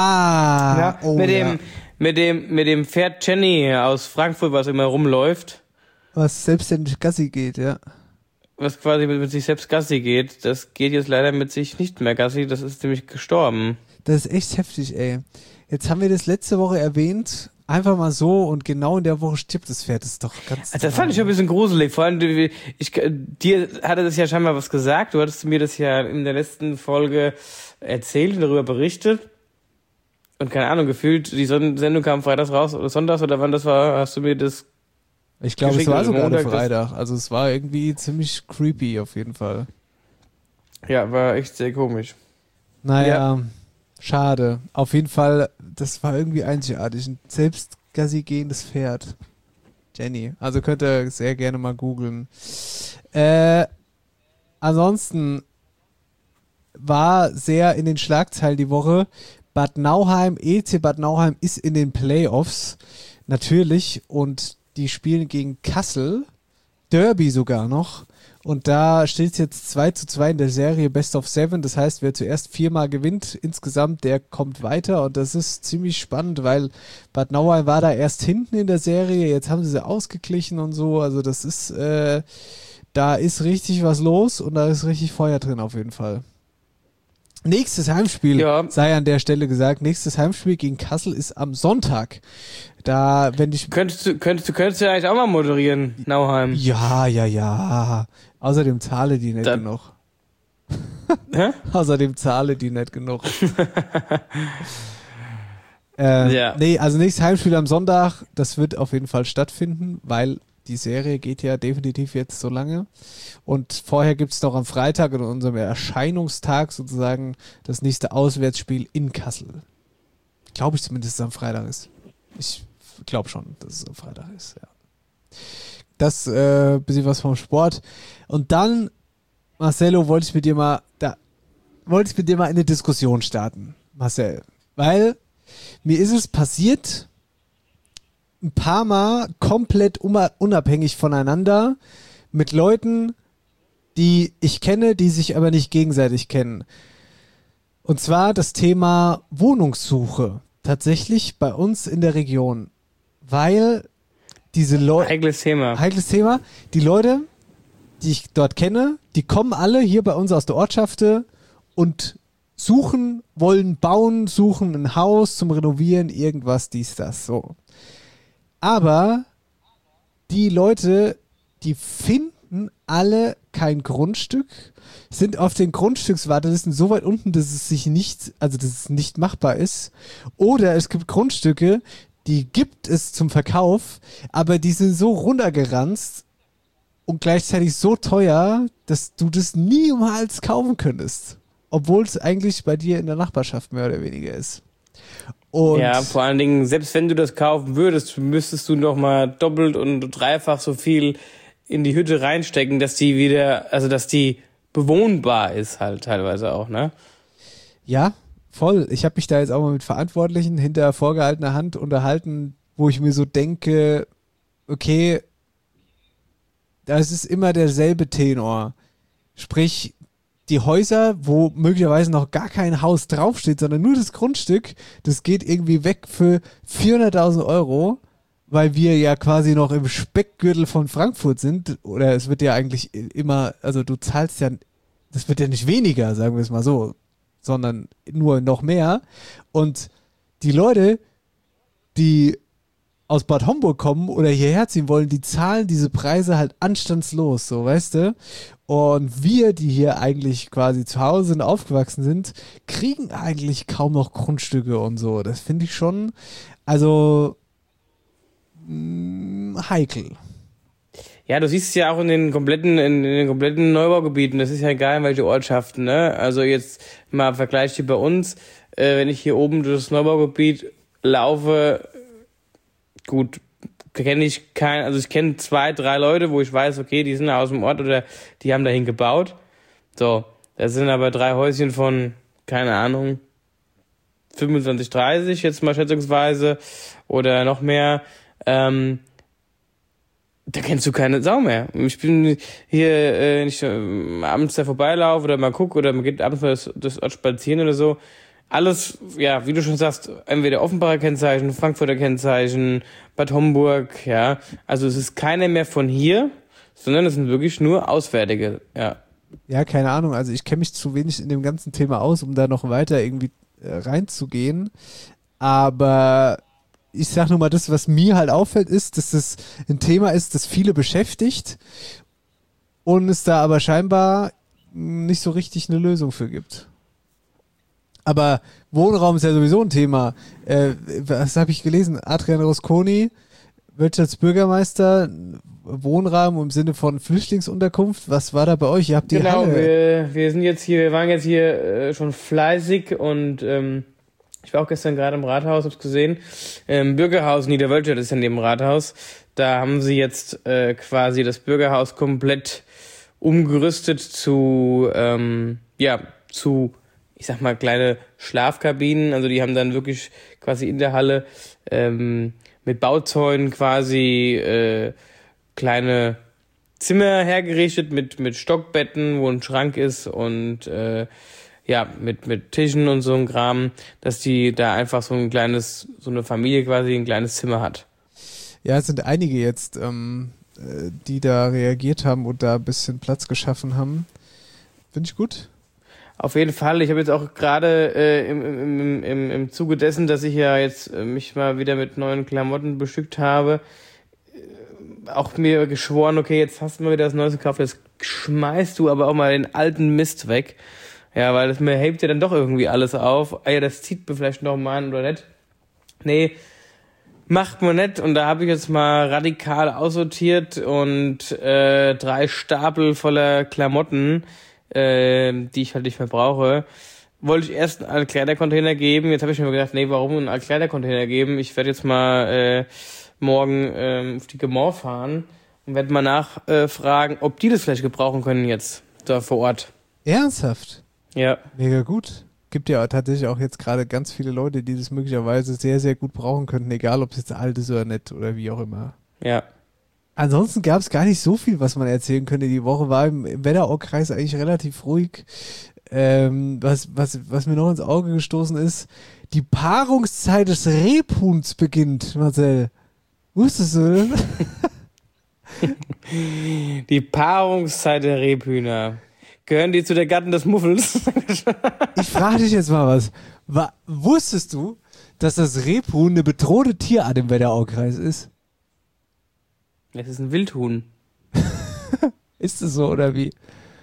C: mit dem Pferd Jenny aus Frankfurt, was immer rumläuft.
D: Was selbstständig Gassi geht, ja.
C: Was quasi mit sich selbst Gassi geht. Das geht jetzt leider mit sich nicht mehr Gassi. Das ist nämlich gestorben.
D: Das ist echt heftig, ey. Jetzt haben wir das letzte Woche erwähnt. Einfach mal so und genau in der Woche stirbt das Pferd. Das ist doch ganz...
C: Also das fand ich schon ein bisschen gruselig. Vor allem, dir hatte das ja scheinbar was gesagt. Du hattest mir das ja in der letzten Folge erzählt und darüber berichtet. Und keine Ahnung, gefühlt, die Sendung kam freitags raus oder sonntags oder wann das war, hast du mir das...
D: Ich glaube, es war sogar
C: Montag,
D: Freitag. Also es war irgendwie ziemlich creepy auf jeden Fall.
C: Ja, war echt sehr komisch.
D: Naja, schade. Auf jeden Fall, das war irgendwie einzigartig. Ein selbst Gassi gehendes Pferd. Jenny. Also könnt ihr sehr gerne mal googeln. Ansonsten war sehr in den Schlagzeilen die Woche. EC Bad Nauheim ist in den Playoffs. Natürlich. Und die spielen gegen Kassel. Derby sogar noch. Und da steht es jetzt 2:2 in der Serie Best of 7. Das heißt, wer zuerst 4-mal gewinnt insgesamt, der kommt weiter. Und das ist ziemlich spannend, weil Bad Nauheim war da erst hinten in der Serie. Jetzt haben sie ausgeglichen und so. Also das ist, da ist richtig was los und da ist richtig Feuer drin auf jeden Fall. Nächstes Heimspiel, sei an der Stelle gesagt, nächstes Heimspiel gegen Kassel ist am Sonntag. Da, wenn ich...
C: Könntest du eigentlich auch mal moderieren, Nauheim?
D: Ja. Außerdem zahle die nicht genug.
C: Hä?
D: Außerdem zahle die nicht genug.
C: Ja.
D: Nee, also nächstes Heimspiel am Sonntag, das wird auf jeden Fall stattfinden, weil die Serie geht ja definitiv jetzt so lange. Und vorher gibt es noch am Freitag, in unserem Erscheinungstag sozusagen, das nächste Auswärtsspiel in Kassel. Glaube ich zumindest, dass es am Freitag ist. Ich glaube schon, dass es am Freitag ist, ja. Das, bisschen was vom Sport. Und dann, Marcello, wollte ich mit dir mal in eine Diskussion starten, Marcel. Weil mir ist es passiert, ein paar Mal komplett unabhängig voneinander, mit Leuten, die ich kenne, die sich aber nicht gegenseitig kennen. Und zwar das Thema Wohnungssuche. Tatsächlich bei uns in der Region. Weil diese Leute...
C: Heikles Thema.
D: Die Leute, die ich dort kenne, die kommen alle hier bei uns aus der Ortschaft und suchen, wollen bauen, suchen ein Haus zum Renovieren, irgendwas, dies, das, so. Aber die Leute, die finden alle kein Grundstück, sind auf den Grundstückswartelisten so weit unten, dass es nicht machbar ist. Oder es gibt Grundstücke, die gibt es zum Verkauf, aber die sind so runtergeranzt und gleichzeitig so teuer, dass du das niemals kaufen könntest. Obwohl es eigentlich bei dir in der Nachbarschaft mehr oder weniger ist. Und
C: ja, vor allen Dingen, selbst wenn du das kaufen würdest, müsstest du noch mal doppelt und dreifach so viel in die Hütte reinstecken, dass die bewohnbar ist halt teilweise auch, ne?
D: Ja, voll. Ich habe mich da jetzt auch mal mit Verantwortlichen hinter vorgehaltener Hand unterhalten, wo ich mir so denke, okay, das ist immer derselbe Tenor. Sprich, die Häuser, wo möglicherweise noch gar kein Haus draufsteht, sondern nur das Grundstück, das geht irgendwie weg für 400.000 Euro, weil wir ja quasi noch im Speckgürtel von Frankfurt sind. Oder es wird ja eigentlich immer, also du zahlst ja, das wird ja nicht weniger, sagen wir es mal so, sondern nur noch mehr. Und die Leute, die aus Bad Homburg kommen oder hierher ziehen wollen, die zahlen diese Preise halt anstandslos, so, weißt du? Und wir, die hier eigentlich quasi zu Hause und aufgewachsen sind, kriegen eigentlich kaum noch Grundstücke und so. Das finde ich schon, also heikel.
C: Ja, du siehst es ja auch in den kompletten Neubaugebieten. Das ist ja egal, in welche Ortschaften, ne? Also jetzt mal im Vergleich hier bei uns, wenn ich hier oben durch das Neubaugebiet laufe, gut, ich kenne 2, 3 Leute, wo ich weiß, okay, die sind aus dem Ort oder die haben dahin gebaut. So, das sind aber 3 Häuschen von, keine Ahnung, 25, 30 jetzt mal schätzungsweise oder noch mehr. Da kennst du keine Sau mehr. Ich bin hier, wenn ich abends da vorbeilaufe oder mal gucke oder man geht abends mal das Ort spazieren oder so. Alles, ja, wie du schon sagst, entweder Offenbacher Kennzeichen, Frankfurter Kennzeichen, Bad Homburg, ja. Also es ist keiner mehr von hier, sondern es sind wirklich nur Auswärtige, ja.
D: Ja, keine Ahnung. Also ich kenne mich zu wenig in dem ganzen Thema aus, um da noch weiter irgendwie reinzugehen. Aber ich sag nur mal, das, was mir halt auffällt, ist, dass das ein Thema ist, das viele beschäftigt und es da aber scheinbar nicht so richtig eine Lösung für gibt. Aber Wohnraum ist ja sowieso ein Thema. Was habe ich gelesen? Adrian Rosconi, Wirtschaftsbürgermeister, Wohnraum im Sinne von Flüchtlingsunterkunft. Was war da bei euch? Ihr habt die Halle.
C: Wir waren jetzt hier schon fleißig und ich war auch gestern gerade im Rathaus, hab's gesehen. Bürgerhaus Niederwölstadt ist ja neben dem Rathaus. Da haben sie jetzt quasi das Bürgerhaus komplett umgerüstet zu, ich sag mal, kleine Schlafkabinen. Also die haben dann wirklich quasi in der Halle mit Bauzäunen quasi kleine Zimmer hergerichtet mit Stockbetten, wo ein Schrank ist und mit Tischen und so ein Kram, dass die da einfach so eine Familie quasi ein kleines Zimmer hat.
D: Ja, es sind einige jetzt, die da reagiert haben und da ein bisschen Platz geschaffen haben. Finde ich gut.
C: Auf jeden Fall. Ich habe jetzt auch gerade im Zuge dessen, dass ich ja jetzt mich mal wieder mit neuen Klamotten bestückt habe, auch mir geschworen, okay, jetzt hast du mal wieder das Neues gekauft, jetzt schmeißt du aber auch mal den alten Mist weg. Ja, weil mir hebt ja dann doch irgendwie alles auf. Ah ja, das zieht mir vielleicht noch mal an oder nicht. Nee, macht man nicht. Und da habe ich jetzt mal radikal aussortiert und 3 Stapel voller Klamotten, die ich halt nicht mehr brauche. Wollte ich erst einen Altkleidercontainer geben. Jetzt habe ich mir gedacht, nee, warum einen Altkleidercontainer geben? Ich werde jetzt mal morgen auf die Gemor fahren und werde mal nachfragen, ob die das vielleicht gebrauchen können jetzt da vor Ort.
D: Ernsthaft?
C: Ja.
D: Mega gut. Gibt ja tatsächlich auch jetzt gerade ganz viele Leute, die das möglicherweise sehr, sehr gut brauchen könnten, egal ob es jetzt alt ist oder nicht oder wie auch immer.
C: Ja.
D: Ansonsten gab es gar nicht so viel, was man erzählen könnte. Die Woche war im Wetteraukreis eigentlich relativ ruhig. Was mir noch ins Auge gestoßen ist, die Paarungszeit des Rebhuhns beginnt, Marcel. Wusstest du das?
C: Die Paarungszeit der Rebhühner. Gehören die zu der Gattin des Muffels?
D: Ich frage dich jetzt mal was. Wusstest du, dass das Rebhuhn eine bedrohte Tierart im Wetteraukreis ist?
C: Es ist ein Wildhuhn.
D: Ist es so oder wie?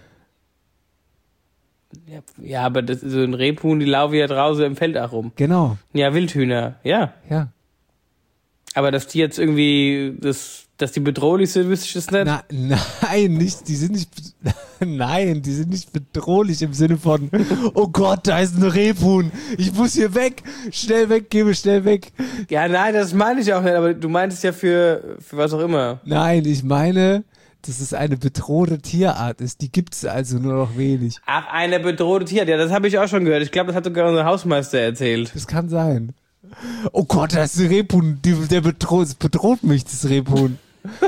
C: Ja, aber das ist so ein Rebhuhn, die laufen ja draußen im Feld auch rum.
D: Genau.
C: Ja, Wildhühner, ja.
D: Ja.
C: Aber dass die jetzt irgendwie, dass die bedrohlich sind, wüsste ich das nicht.
D: Nein, nicht, die sind nicht bedrohlich im Sinne von, oh Gott, da ist ein Rebhuhn, ich muss hier weg, schnell weg, geh mir schnell weg.
C: Ja, nein, das meine ich auch nicht, aber du meintest ja für was auch immer.
D: Nein, ich meine, dass es eine bedrohte Tierart ist, die gibt es also nur noch wenig.
C: Ach, eine bedrohte Tierart, ja, das habe ich auch schon gehört. Ich glaube, das hat sogar unser Hausmeister erzählt.
D: Das kann sein. Oh Gott, da ist ein Rebhuhn, der bedroht mich, das Rebhuhn.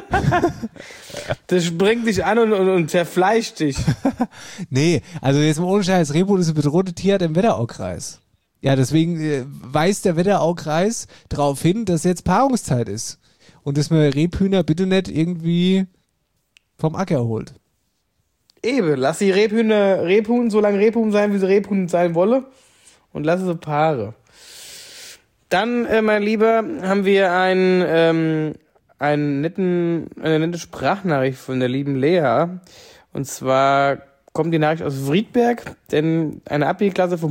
C: Das springt dich an und zerfleischt dich.
D: Nee, also jetzt mal ohne Scheiß, Rebhuhn ist eine bedrohte Tierart im Wetteraukreis. Ja, deswegen weist der Wetteraukreis darauf hin, dass jetzt Paarungszeit ist. Und dass man Rebhühner bitte nicht irgendwie vom Acker holt.
C: Eben, lass die Rebhuhn so lange Rebhuhn sein, wie sie Rebhuhn sein wolle. Und lass sie Paare. Dann, mein Lieber, haben wir eine nette Sprachnachricht von der lieben Lea. Und zwar kommt die Nachricht aus Friedberg, denn eine Abi-Klasse vom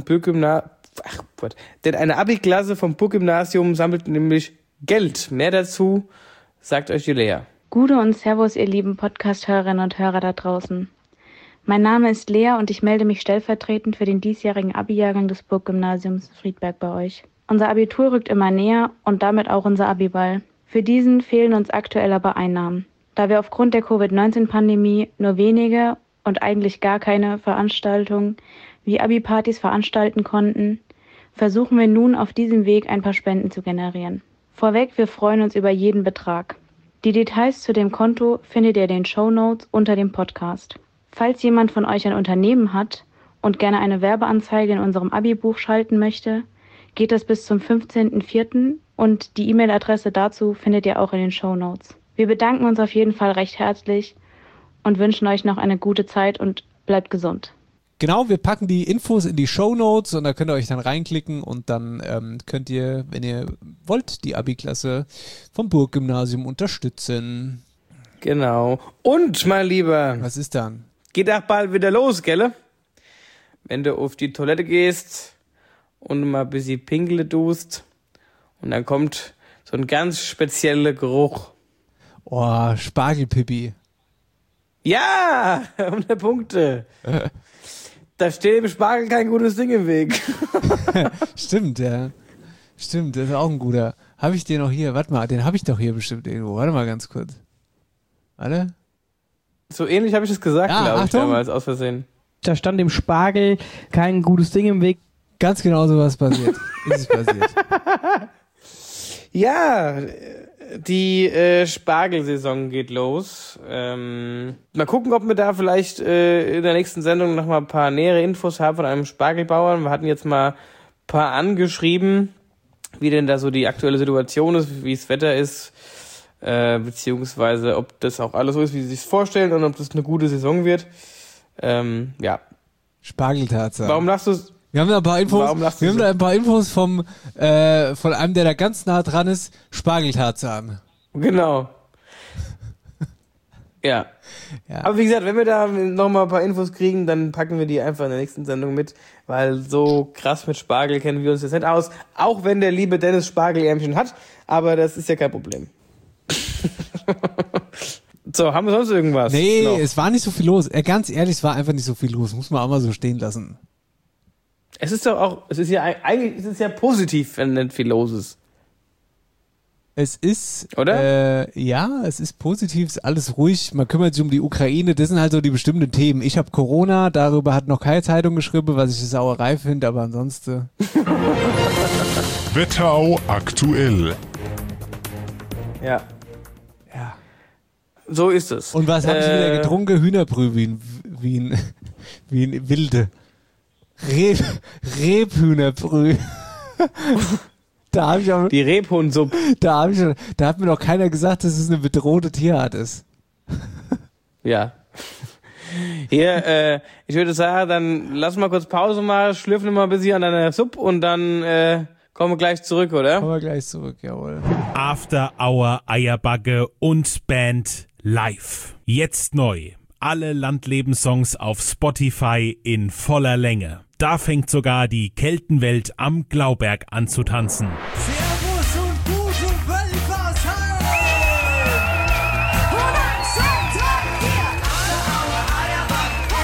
C: Burggymnasium sammelt nämlich Geld. Mehr dazu sagt euch die Lea.
G: Gude und Servus, ihr lieben Podcast-Hörerinnen und Hörer da draußen. Mein Name ist Lea und ich melde mich stellvertretend für den diesjährigen Abi-Jahrgang des Burggymnasiums Friedberg bei euch. Unser Abitur rückt immer näher und damit auch unser Abiball. Für diesen fehlen uns aktuell aber Einnahmen. Da wir aufgrund der Covid-19-Pandemie nur wenige und eigentlich gar keine Veranstaltungen wie Abi-Partys veranstalten konnten, versuchen wir nun auf diesem Weg ein paar Spenden zu generieren. Vorweg, wir freuen uns über jeden Betrag. Die Details zu dem Konto findet ihr in den Shownotes unter dem Podcast. Falls jemand von euch ein Unternehmen hat und gerne eine Werbeanzeige in unserem Abi-Buch schalten möchte, geht das bis zum 15.04. und die E-Mail-Adresse dazu findet ihr auch in den Shownotes. Wir bedanken uns auf jeden Fall recht herzlich und wünschen euch noch eine gute Zeit und bleibt gesund.
D: Genau, wir packen die Infos in die Shownotes und da könnt ihr euch dann reinklicken und dann könnt ihr, wenn ihr wollt, die Abi-Klasse vom Burggymnasium unterstützen.
C: Genau. Und, mein Lieber.
D: Was ist dann?
C: Geht auch bald wieder los, gell? Wenn du auf die Toilette gehst und mal ein bisschen pinkeln tust und dann kommt so ein ganz spezieller Geruch.
D: Oh, Spargelpipi.
C: Ja, 100 Punkte. Da steht im Spargel kein gutes Ding im Weg.
D: Stimmt, ja. Stimmt, das ist auch ein guter. Habe ich den noch hier? Warte mal, den habe ich doch hier bestimmt irgendwo. Warte mal ganz kurz. Warte.
C: So ähnlich habe ich es gesagt,
D: Ja,
C: glaube ich,
D: Achtung.
C: damals, aus Versehen.
H: Da stand dem Spargel kein gutes Ding im Weg.
D: Ganz genau so was passiert. Ist es passiert.
C: Ja, die Spargelsaison geht los. Mal gucken, ob wir da vielleicht in der nächsten Sendung noch mal ein paar nähere Infos haben von einem Spargelbauern. Wir hatten jetzt mal ein paar angeschrieben, wie denn da so die aktuelle Situation ist, wie das Wetter ist, beziehungsweise ob das auch alles so ist, wie sie sich vorstellen und ob das eine gute Saison wird. Ja.
D: Spargeltatsache.
C: Warum lachst du?
D: Wir haben da ein paar Infos.
C: Warum lachst du
D: Wir haben
C: so?
D: da ein paar Infos von einem, der da ganz nah dran ist. Spargeltarzan.
C: Genau. Ja. Aber wie gesagt, wenn wir da nochmal ein paar Infos kriegen, dann packen wir die einfach in der nächsten Sendung mit, weil so krass mit Spargel kennen wir uns jetzt nicht aus, auch wenn der liebe Dennis Spargelärmchen hat, aber das ist ja kein Problem. So, haben wir sonst irgendwas?
D: Nee,
C: noch?
D: Es war nicht so viel los. Ganz ehrlich, es war einfach nicht so viel los. Muss man auch mal so stehen lassen.
C: Es ist doch auch, es ist ja eigentlich, es ist ja positiv, wenn nicht viel los ist.
D: Es ist,
C: oder?
D: Ja, es ist positiv, es ist alles ruhig. Man kümmert sich um die Ukraine. Das sind halt so die bestimmten Themen. Ich habe Corona, darüber hat noch keine Zeitung geschrieben, was ich eine Sauerei finde, aber ansonsten.
E: Wetterau aktuell.
C: Ja. So ist es.
D: Und was habe ich wieder getrunken? Hühnerbrühe wie ein Wilde. Rebhühnerbrühe. Da habe ich auch,
C: die Rebhuhnsuppe.
D: Da hat mir noch keiner gesagt, dass es eine bedrohte Tierart ist.
C: Ja. Hier, ich würde sagen, dann lass mal kurz Pause machen, schlürfen mal ein bisschen an deiner Suppe und dann kommen wir gleich zurück, oder?
D: Kommen wir gleich zurück, jawohl.
E: After Hour Eierbagge und Band live. Jetzt neu. Alle Landlebenssongs auf Spotify in voller Länge. Da fängt sogar die Keltenwelt am Glauberg an zu tanzen.
I: Servus und guten Wölfersheim! Und am Sonntag hier After Hour Eierbagge.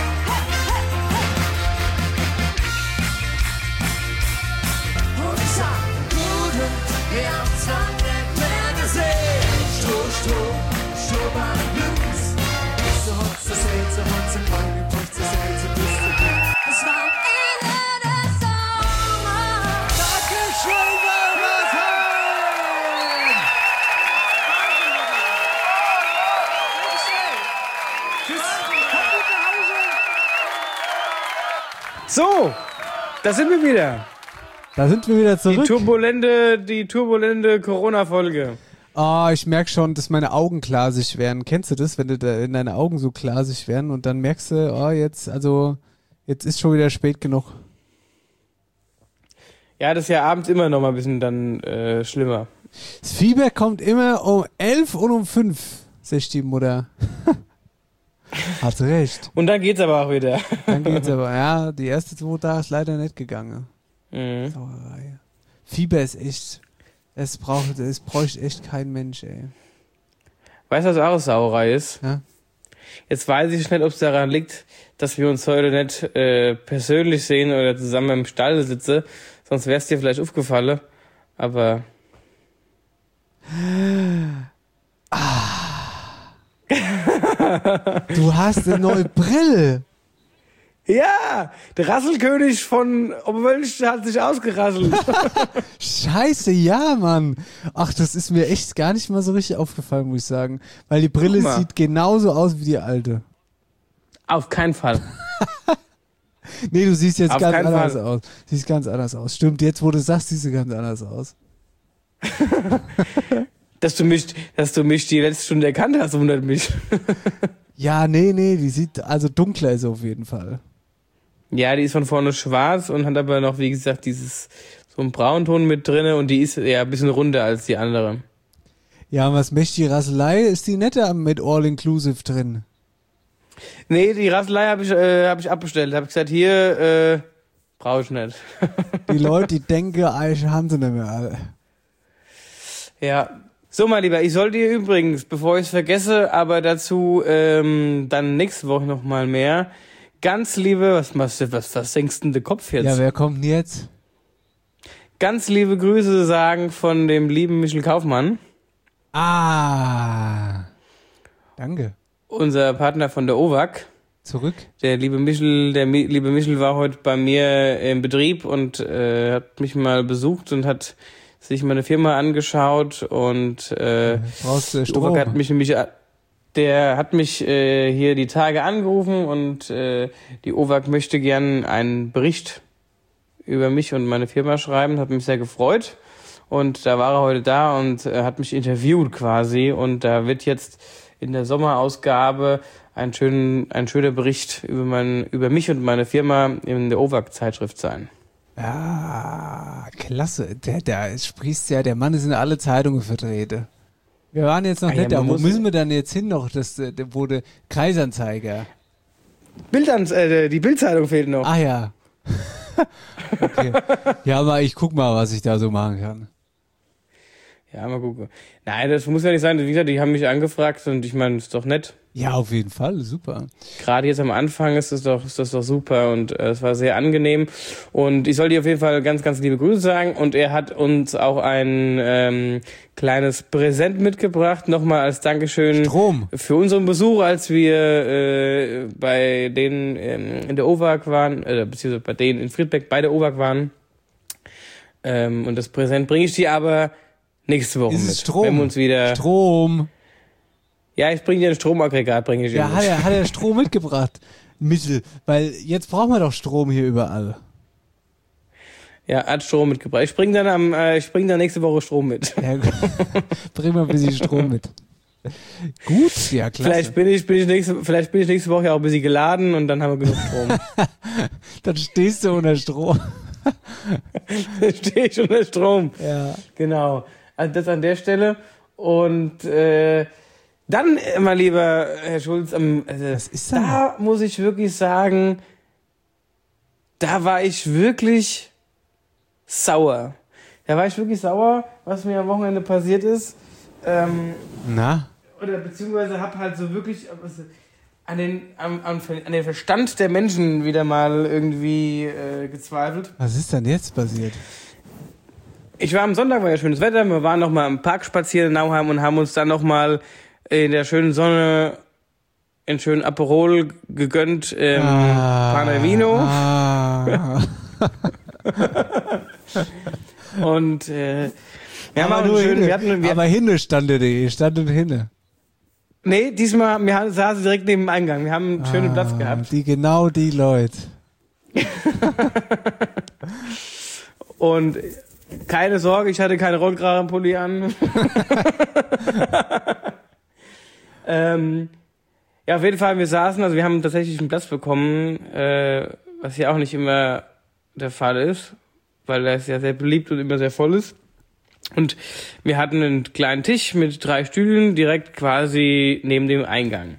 I: Und ich sag, guten, wir haben's lang nicht mehr gesehen. Stroh, bei den Blues. So hotze, Sätze, hotze, keine Puchze, Sätze, Büste, es war am Ende des Sommers. Dankeschön, Wölfersheim! Tschüss, kommt gut nach Hause.
C: So, da sind wir wieder.
D: Da sind wir wieder zurück.
C: Die turbulente Corona-Folge.
D: Oh, ich merke schon, dass meine Augen glasig werden. Kennst du das, wenn deine Augen so glasig werden und dann merkst du, oh, jetzt ist schon wieder spät genug.
C: Ja, das ist ja abends immer noch mal ein bisschen dann schlimmer.
D: Das Fieber kommt immer um 11 und um 5, sagt die Mutter. Hat recht.
C: Und dann geht's aber auch wieder.
D: Dann geht's aber, ja, die ersten 2 Tage ist leider nicht gegangen.
C: Mhm.
D: Sauerei. Fieber ist echt, es bräuchte echt kein Mensch, ey.
C: Weißt du, was auch eine Sauerei ist?
D: Ja?
C: Jetzt weiß ich nicht, ob es daran liegt, dass wir uns heute nicht persönlich sehen oder zusammen im Stall sitzen. Sonst wär's dir vielleicht aufgefallen. Aber...
D: Du hast eine neue Brille.
C: Ja, der Rasselkönig von Oberwölsch hat sich ausgerasselt.
D: Scheiße, ja, Mann. Ach, das ist mir echt gar nicht mal so richtig aufgefallen, muss ich sagen. Weil die Brille sieht genauso aus wie die alte.
C: Auf keinen Fall.
D: Nee, du siehst jetzt
C: Auf
D: ganz
C: keinen
D: anders
C: Fall.
D: aus. Siehst ganz anders aus. Stimmt, jetzt wo du sagst, siehst du ganz anders aus.
C: Dass du mich die letzte Stunde erkannt hast, wundert mich.
D: Ja, nee, die sieht also dunkler ist auf jeden Fall.
C: Ja, die ist von vorne schwarz und hat aber noch, wie gesagt, so einen Braunton mit drinne und die ist ja ein bisschen runder als die andere.
D: Ja, und was möchte die Rasselei? Ist die netter mit All-Inclusive drin?
C: Nee, die Rasselei hab ich abbestellt. Hab gesagt, hier, brauche ich nicht.
D: Die Leute, die denken, eigentlich haben sie nicht mehr alle.
C: Ja. So, mein Lieber, ich soll dir übrigens, bevor ich es vergesse, aber dazu dann nächste Woche noch mal mehr. Ganz liebe, was senkst denn der Kopf jetzt?
D: Ja, wer kommt denn jetzt?
C: Ganz liebe Grüße sagen von dem lieben Michel Kaufmann.
D: Ah, danke.
C: Unser Partner von der OWAC.
D: Zurück?
C: Der liebe Michel war heute bei mir im Betrieb und hat mich mal besucht und hat sich meine Firma angeschaut und
D: brauchst du
C: die OWAC hat mich nämlich hier die Tage angerufen und die OWAC möchte gern einen Bericht über mich und meine Firma schreiben, hat mich sehr gefreut und da war er heute da und hat mich interviewt quasi und da wird jetzt in der Sommerausgabe ein schöner Bericht über mich und meine Firma in der OWAC-Zeitschrift sein.
D: Ja, klasse. Der sprießt ja, der Mann ist in alle Zeitungen vertreten. Wir waren jetzt noch
C: Ah,
D: nicht
C: ja,
D: da.
C: man
D: Wo
C: muss-
D: müssen wir dann jetzt hin noch? Das wurde Kreisanzeiger.
C: Die Bildzeitung fehlt noch.
D: Ah ja. Okay. Ja, aber ich guck mal, was ich da so machen kann.
C: Ja, mal gucken. Nein, das muss ja nicht sein. Wie gesagt, die haben mich angefragt und ich meine, ist doch nett.
D: Ja, auf jeden Fall, super.
C: Gerade jetzt am Anfang ist das doch super und es war sehr angenehm. Und ich soll dir auf jeden Fall ganz, ganz liebe Grüße sagen. Und er hat uns auch ein kleines Präsent mitgebracht, nochmal als Dankeschön
D: Strom.
C: für unseren Besuch, als wir bei denen in der OWAG waren, beziehungsweise bei denen in Friedberg bei der OWAG waren. Und das Präsent bringe ich dir aber nächste Woche
D: Ist
C: mit.
D: es Strom?
C: Wenn wir uns wieder...
D: Strom.
C: Ja, ich bringe dir ein Stromaggregat, bringe ich dir
D: Ja,
C: mit.
D: hat er Strom mitgebracht. Mittel. Weil jetzt brauchen wir doch Strom hier überall.
C: Ja, hat Strom mitgebracht. Ich bringe dann nächste Woche Strom mit.
D: Ja, bring mal ein bisschen Strom mit. Gut, ja, klasse.
C: Vielleicht bin ich nächste Woche ja auch ein bisschen geladen und dann haben wir genug Strom.
D: Dann stehst du unter Strom.
C: Dann stehe ich unter Strom.
D: Ja.
C: Genau. Also das an der Stelle. Und dann, mein lieber Herr Schulz,
D: Was ist denn?
C: da muss ich wirklich sagen, da war ich wirklich sauer. Da war ich wirklich sauer, was mir am Wochenende passiert ist.
D: Na?
C: Oder beziehungsweise hab halt so wirklich an den Verstand der Menschen wieder mal irgendwie gezweifelt.
D: Was ist denn jetzt passiert?
C: Ich war am Sonntag, war ja schönes Wetter, wir waren noch mal im Park spazieren in Nauheim und haben uns dann noch mal in der schönen Sonne einen schönen Aperol gegönnt, Pane Vino. Und wir haben auch einen schönen,
D: aber hinne standet hinne.
C: Nee, diesmal, wir saßen direkt neben dem Eingang. Wir haben einen schönen Platz gehabt.
D: Die Leute.
C: Und keine Sorge, ich hatte keine Rollkragenpulli an. Ja, auf jeden Fall, wir haben tatsächlich einen Platz bekommen, was ja auch nicht immer der Fall ist, weil er ist ja sehr beliebt und immer sehr voll ist. Und wir hatten einen kleinen Tisch mit 3 Stühlen direkt quasi neben dem Eingang.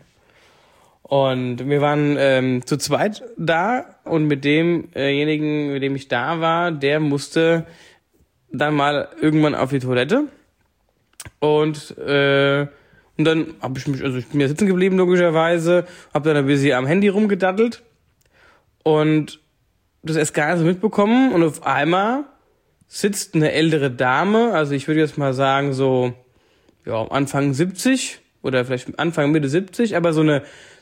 C: Und wir waren zu zweit da und mit demjenigen, mit dem ich da war, der musste dann mal irgendwann auf die Toilette. Und dann habe ich ich bin ja sitzen geblieben logischerweise, habe dann ein bisschen am Handy rumgedattelt und das erst gar nicht so mitbekommen und auf einmal sitzt eine ältere Dame, also ich würde jetzt mal sagen so Anfang 70 oder vielleicht Anfang Mitte 70, aber so eine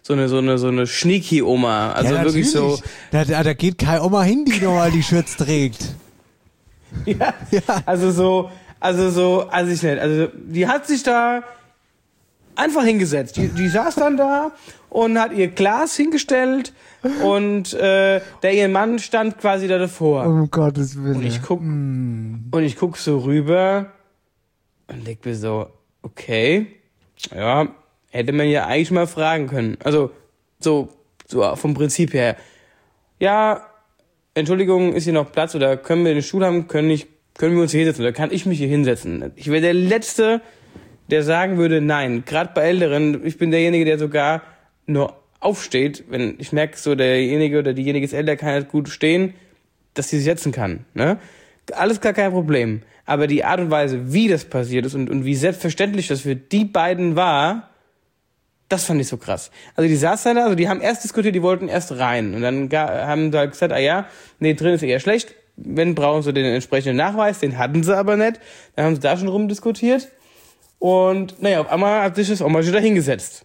C: Schnieki-Oma, also
D: ja,
C: wirklich so.
D: Da geht keine Oma hin, die normal die Schürze trägt.
C: Ja. Also ich nicht. Also die hat sich da einfach hingesetzt. Die saß dann da und hat ihr Glas hingestellt und ihr Mann stand quasi da davor.
D: Um Gottes Willen.
C: Und ich guck so rüber und denk mir so, okay, ja, hätte man ja eigentlich mal fragen können. Also so vom Prinzip her. Ja, Entschuldigung, ist hier noch Platz oder können wir den Stuhl haben, können wir uns hier hinsetzen oder kann ich mich hier hinsetzen? Ich wäre der Letzte, der sagen würde, nein. Gerade bei Älteren, ich bin derjenige, der sogar nur aufsteht, wenn ich merke, so derjenige oder diejenige ist älter, kann halt gut stehen, dass sie sich setzen kann. Ne? Alles gar kein Problem. Aber die Art und Weise, wie das passiert ist und wie selbstverständlich das für die beiden war, das fand ich so krass. Also die saßen da, also die haben erst diskutiert, die wollten erst rein. Und dann haben sie halt gesagt, drin ist eher schlecht. Wenn, brauchen sie den entsprechenden Nachweis, den hatten sie aber nicht. Dann haben sie da schon rumdiskutiert. Und auf einmal hat sich das Oma schon da hingesetzt.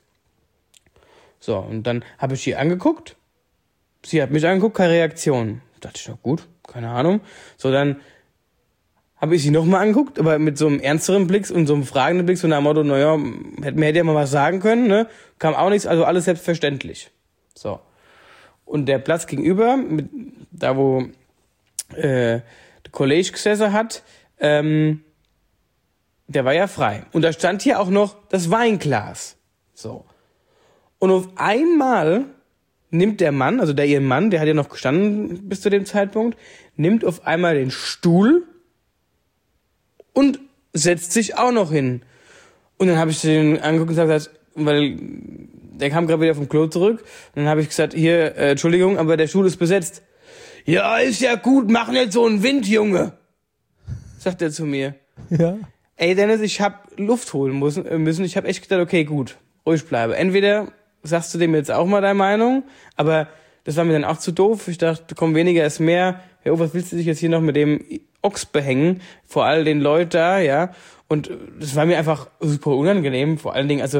C: So, und dann habe ich sie angeguckt. Sie hat mich angeguckt, keine Reaktion. Da dachte ich, na gut, keine Ahnung. So, dann habe ich sie nochmal angeguckt, aber mit so einem ernsteren Blick und so einem fragenden Blick, so nach dem Motto, hätte ja mal was sagen können, ne? Kam auch nichts, also alles selbstverständlich. So. Und der Platz gegenüber, da wo der Kollege gesessen hat, der war ja frei. Und da stand hier auch noch das Weinglas. So. Und auf einmal nimmt der Mann, also ihr Mann, der hat ja noch gestanden bis zu dem Zeitpunkt, nimmt auf einmal den Stuhl und setzt sich auch noch hin. Und dann habe ich den angeguckt und gesagt, weil der kam gerade wieder vom Klo zurück. Und dann habe ich gesagt, hier, Entschuldigung, aber der Stuhl ist besetzt. Ja, ist ja gut, mach nicht so einen Wind, Junge. Sagt er zu mir.
D: Ja.
C: Ey, Dennis, ich hab Luft holen müssen. Ich habe echt gedacht, okay, gut, ruhig bleibe. Entweder sagst du dem jetzt auch mal deine Meinung, aber das war mir dann auch zu doof. Ich dachte, komm, weniger ist mehr. Ja, was willst du dich jetzt hier noch mit dem Ochs behängen? Vor all den Leuten da, ja. Und das war mir einfach super unangenehm. Vor allen Dingen, also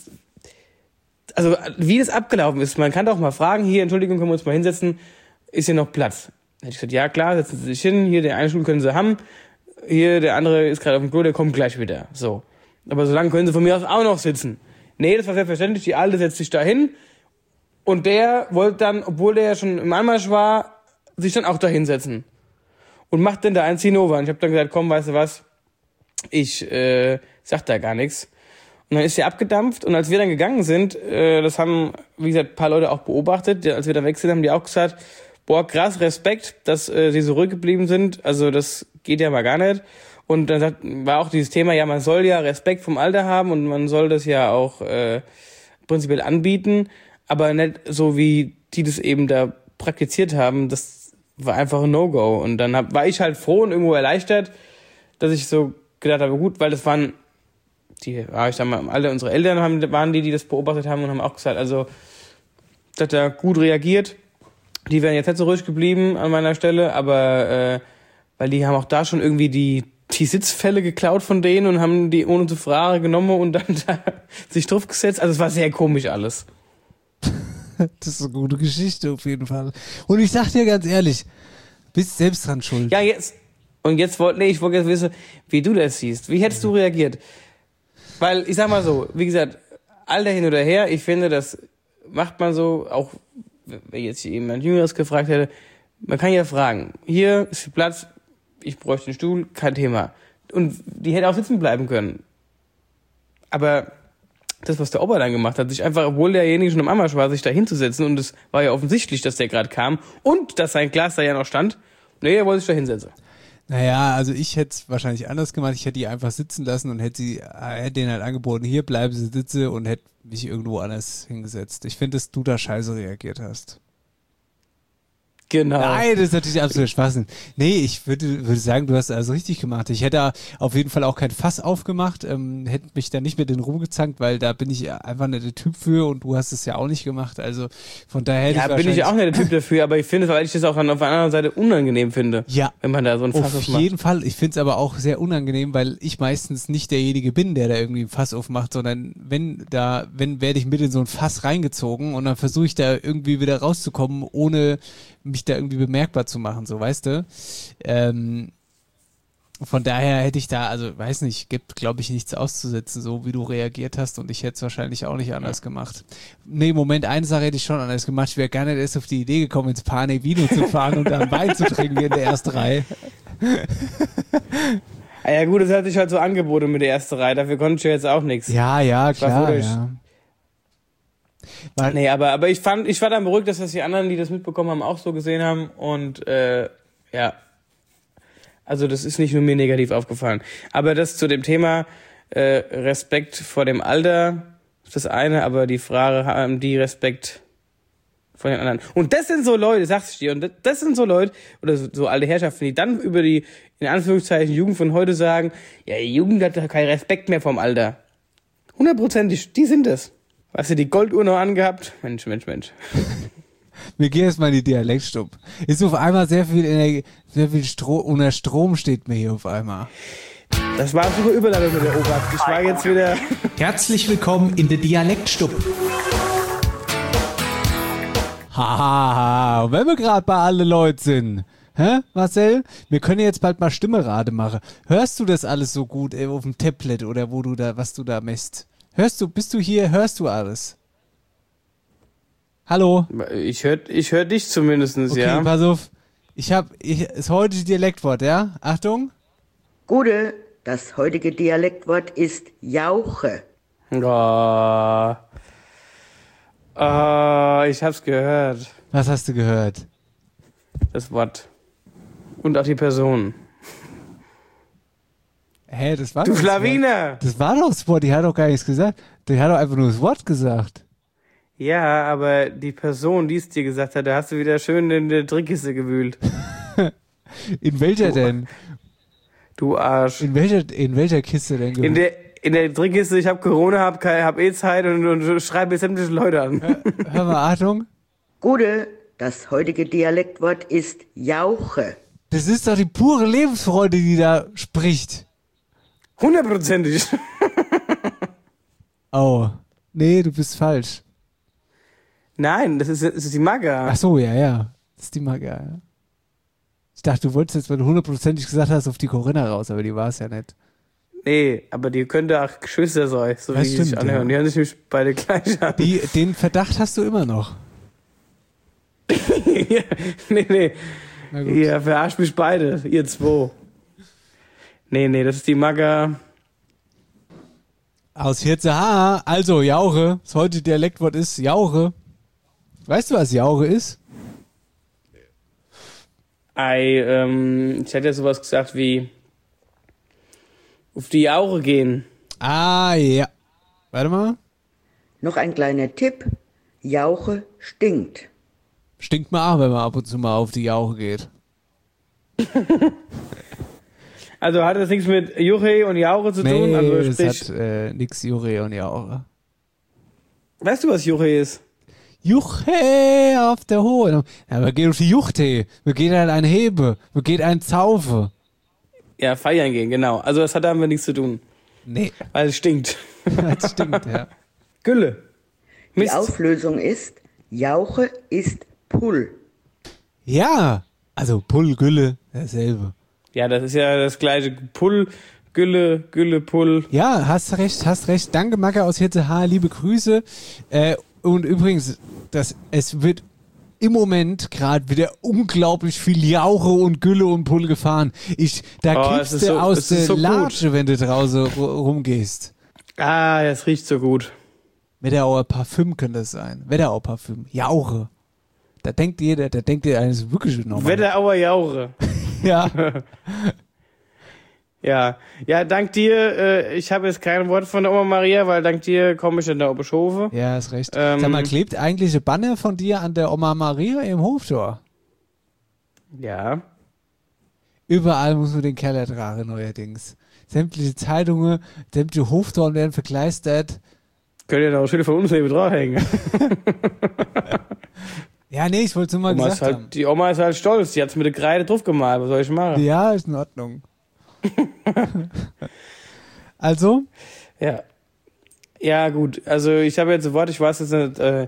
C: wie das abgelaufen ist. Man kann doch mal fragen, hier, Entschuldigung, können wir uns mal hinsetzen? Ist hier noch Platz? Dann hätte ich gesagt, ja klar, setzen Sie sich hin. Hier, den einen Stuhl können Sie haben. Hier, der andere ist gerade auf dem Klo, der kommt gleich wieder. So. Aber so lange können Sie von mir aus auch noch sitzen. Nee, das war selbstverständlich. Die Alte setzt sich da hin. Und der wollte dann, obwohl der ja schon im Anmarsch war, sich dann auch da hinsetzen. Und macht dann da ein Zinnober. Und ich habe dann gesagt, komm, weißt du was? Ich sag da gar nichts. Und dann ist sie abgedampft. Und als wir dann gegangen sind, das haben, wie gesagt, ein paar Leute auch beobachtet. Als wir dann weg sind, haben die auch gesagt, boah, krass, Respekt, dass sie so ruhig geblieben sind. Also das geht ja mal gar nicht. Und dann war auch dieses Thema, ja, man soll ja Respekt vom Alter haben und man soll das ja auch prinzipiell anbieten, aber nicht so, wie die das eben da praktiziert haben. Das war einfach ein No-Go. Und dann war ich halt froh und irgendwo erleichtert, dass ich so gedacht habe, gut, weil das waren ich sag mal, alle unsere Eltern waren die das beobachtet haben und haben auch gesagt, also, dass er gut reagiert. Die wären jetzt nicht so ruhig geblieben an meiner Stelle, aber weil die haben auch da schon irgendwie die Sitzfälle geklaut von denen und haben die ohne zu fragen genommen und dann da sich drauf gesetzt. Also es war sehr komisch alles.
D: Das ist eine gute Geschichte auf jeden Fall. Und ich sag dir ganz ehrlich, bist selbst dran schuld.
C: Ja, jetzt. Und jetzt ich wollte jetzt wissen, wie du das siehst. Wie hättest du reagiert? Weil, ich sag mal so, wie gesagt, Alter hin oder her, ich finde, das macht man so, auch wenn jetzt jemand Jüngeres gefragt hätte, man kann ja fragen, hier ist viel Platz, ich bräuchte einen Stuhl, kein Thema. Und die hätte auch sitzen bleiben können. Aber das, was der Opa dann gemacht hat, sich einfach, obwohl derjenige schon im Anmarsch war, sich da hinzusetzen, und es war ja offensichtlich, dass der gerade kam und dass sein Glas da ja noch stand, nee, er wollte sich da hinsetzen.
D: Naja, also ich hätte es wahrscheinlich anders gemacht. Ich hätte die einfach sitzen lassen und hätte denen halt angeboten, hier bleiben Sie sitzen, und hätte mich irgendwo anders hingesetzt. Ich finde, dass du da scheiße reagiert hast.
C: Genau.
D: Nein, das ist natürlich absolut Schwachsinn. Nee, ich würde sagen, du hast also richtig gemacht. Ich hätte auf jeden Fall auch kein Fass aufgemacht, hätte mich da nicht mit in Ruhe gezankt, weil da bin ich einfach nicht der Typ für, und du hast es ja auch nicht gemacht. Also von daher hätte ich wahrscheinlich...
C: Ja, bin ich auch nicht der Typ dafür, aber ich finde, weil ich das auch auf der anderen Seite unangenehm finde.
D: Ja.
C: Wenn man da so ein Fass aufmacht.
D: Auf jeden Fall. Ich finde es aber auch sehr unangenehm, weil ich meistens nicht derjenige bin, der da irgendwie ein Fass aufmacht, sondern wenn werde ich mit in so ein Fass reingezogen und dann versuche ich da irgendwie wieder rauszukommen, ohne mich da irgendwie bemerkbar zu machen, so, weißt du? Von daher hätte ich da, also, weiß nicht, gibt, glaube ich, nichts auszusetzen, so wie du reagiert hast, und ich hätte es wahrscheinlich auch nicht anders gemacht. Nee, Moment, eine Sache hätte ich schon anders gemacht. Ich wäre gar nicht erst auf die Idee gekommen, ins Pane Vino zu fahren und dann Wein zu trinken in der ersten Reihe.
C: Ja gut, das hat sich halt so angeboten mit der ersten Reihe, dafür konnte ich ja jetzt auch nichts.
D: Ja, klar, ja.
C: Nee, aber ich war dann beruhigt, dass das die anderen, die das mitbekommen haben, auch so gesehen haben, und ja, also das ist nicht nur mir negativ aufgefallen. Aber das zu dem Thema Respekt vor dem Alter ist das eine, aber die Frage, haben die Respekt vor den anderen? Und das sind so Leute, sag's ich dir, und das sind so Leute, oder so alte Herrschaften, die dann über die, in Anführungszeichen, Jugend von heute sagen, ja, die Jugend hat keinen Respekt mehr vom Alter. 100%, die sind es. Hast du die Golduhr noch angehabt? Mensch.
D: Wir gehen jetzt mal in die Dialektstub. Ist auf einmal sehr viel Energie, sehr viel unter Strom steht mir hier auf einmal.
C: Das war super Überleitung mit der Ober. Ich war jetzt wieder...
J: Herzlich willkommen in der Dialektstub.
D: Hahaha, wenn wir gerade bei alle Leute sind. Hä, Marcel? Wir können jetzt bald mal Stimmerade machen. Hörst du das alles so gut auf dem Tablet oder was du da messt? Bist du hier, hörst du alles? Hallo?
C: Ich hör dich zumindest,
D: okay,
C: ja.
D: Okay, pass auf. Ist heute die Dialektwort, ja? Achtung.
K: Gute, das heutige Dialektwort ist Jauche.
C: Ich hab's gehört.
D: Was hast du gehört?
C: Das Wort. Und auch die Person.
D: Hä, das war
C: Du
D: doch
C: Schlawiner!
D: Das war doch Spot, die hat doch gar nichts gesagt. Die hat doch einfach nur das Wort gesagt.
C: Ja, aber die Person, die es dir gesagt hat, da hast du wieder schön in der Trickkiste gewühlt.
D: In welcher denn?
C: Du Arsch.
D: In welcher Kiste denn gewühlt?
C: In der Trickkiste, ich hab Corona, hab Zeit und schreibe jetzt sämtliche Leute an.
D: Hör mal, Achtung.
K: Gude, das heutige Dialektwort ist Jauche.
D: Das ist doch die pure Lebensfreude, die da spricht.
C: 100%.
D: Oh. Nee, du bist falsch.
C: Nein, das ist die Magga.
D: Ach so, ja. Das ist die Magga, ja. Ich dachte, du wolltest jetzt, weil du 100% gesagt hast, auf die Corinna raus, aber die war es ja nicht.
C: Nee, aber die könnte auch Geschwister sein, so wie die sich anhören. Ja. Die hören sich nämlich beide gleich an.
D: Den Verdacht hast du immer noch.
C: Ja, nee. Ihr verarscht mich beide, ihr zwei. Nee, das ist die Magga.
D: Aus Hirzehaar. Also, Jauche. Das heutige Dialektwort ist Jauche. Weißt du, was Jauche ist?
C: Ich hätte ja sowas gesagt wie auf die Jauche gehen.
D: Ah, ja. Warte mal.
K: Noch ein kleiner Tipp. Jauche stinkt.
D: Stinkt mal auch, wenn man ab und zu mal auf die Jauche geht.
C: Also hat das nichts mit Juche und Jauche zu tun? Also
D: das hat nix Juche und Jauche.
C: Weißt du, was Juche ist?
D: Juche auf der Hohe. Ja, wir gehen auf die Juchte. Wir gehen an ein Hebe. Wir gehen ein Zaufe.
C: Ja, feiern gehen, genau. Also das hat damit nichts zu tun.
D: Nee.
C: Weil es stinkt.
D: Es stinkt, ja.
C: Gülle.
K: Die Auflösung ist, Jauche ist Pull.
D: Ja, also Pull, Gülle, dasselbe.
C: Ja, das ist ja das gleiche. Pull, Gülle, Pull.
D: Ja, hast recht. Danke, Magga aus Hirzehaar, liebe Grüße. Und übrigens, es wird im Moment gerade wieder unglaublich viel Jauche und Gülle und Pull gefahren. Da kriegst du aus der Latsche, wenn du draußen rumgehst.
C: Ah, das riecht so gut.
D: Wetterauer Parfüm könnte es sein. Wetterauer Parfüm. Jauche. Da denkt ihr, eines wirklich normal.
C: Wetterauer Jauche.
D: Ja.
C: Ja, dank dir, ich habe jetzt kein Wort von der Oma Maria, weil dank dir komme ich in der Oberschofe.
D: Ja, ist recht. Sag mal, klebt eigentlich ein Banner von dir an der Oma Maria im Hoftor?
C: Ja.
D: Überall muss man den Kerl ertragen, neuerdings. Sämtliche Zeitungen, sämtliche Hoftoren werden verkleistert.
C: Könnt ihr da auch Schilder von uns neben dran hängen.
D: Ja, nee, ich wollte es nur mal gesagt haben.
C: Die Oma ist halt stolz, die hat es mit der Kreide drauf gemalt, was soll ich machen?
D: Ja, ist in Ordnung. Also?
C: Ja, gut, also ich habe jetzt ein Wort, ich weiß jetzt nicht,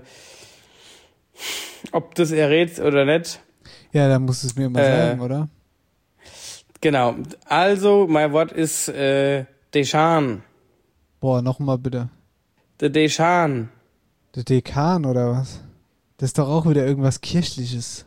C: ob das errät oder nicht.
D: Ja, dann musst du es mir mal sagen, oder?
C: Genau, also mein Wort ist Deschan.
D: Boah, nochmal bitte.
C: Der Deschan.
D: Der Dekan oder was? Das ist doch auch wieder irgendwas Kirchliches.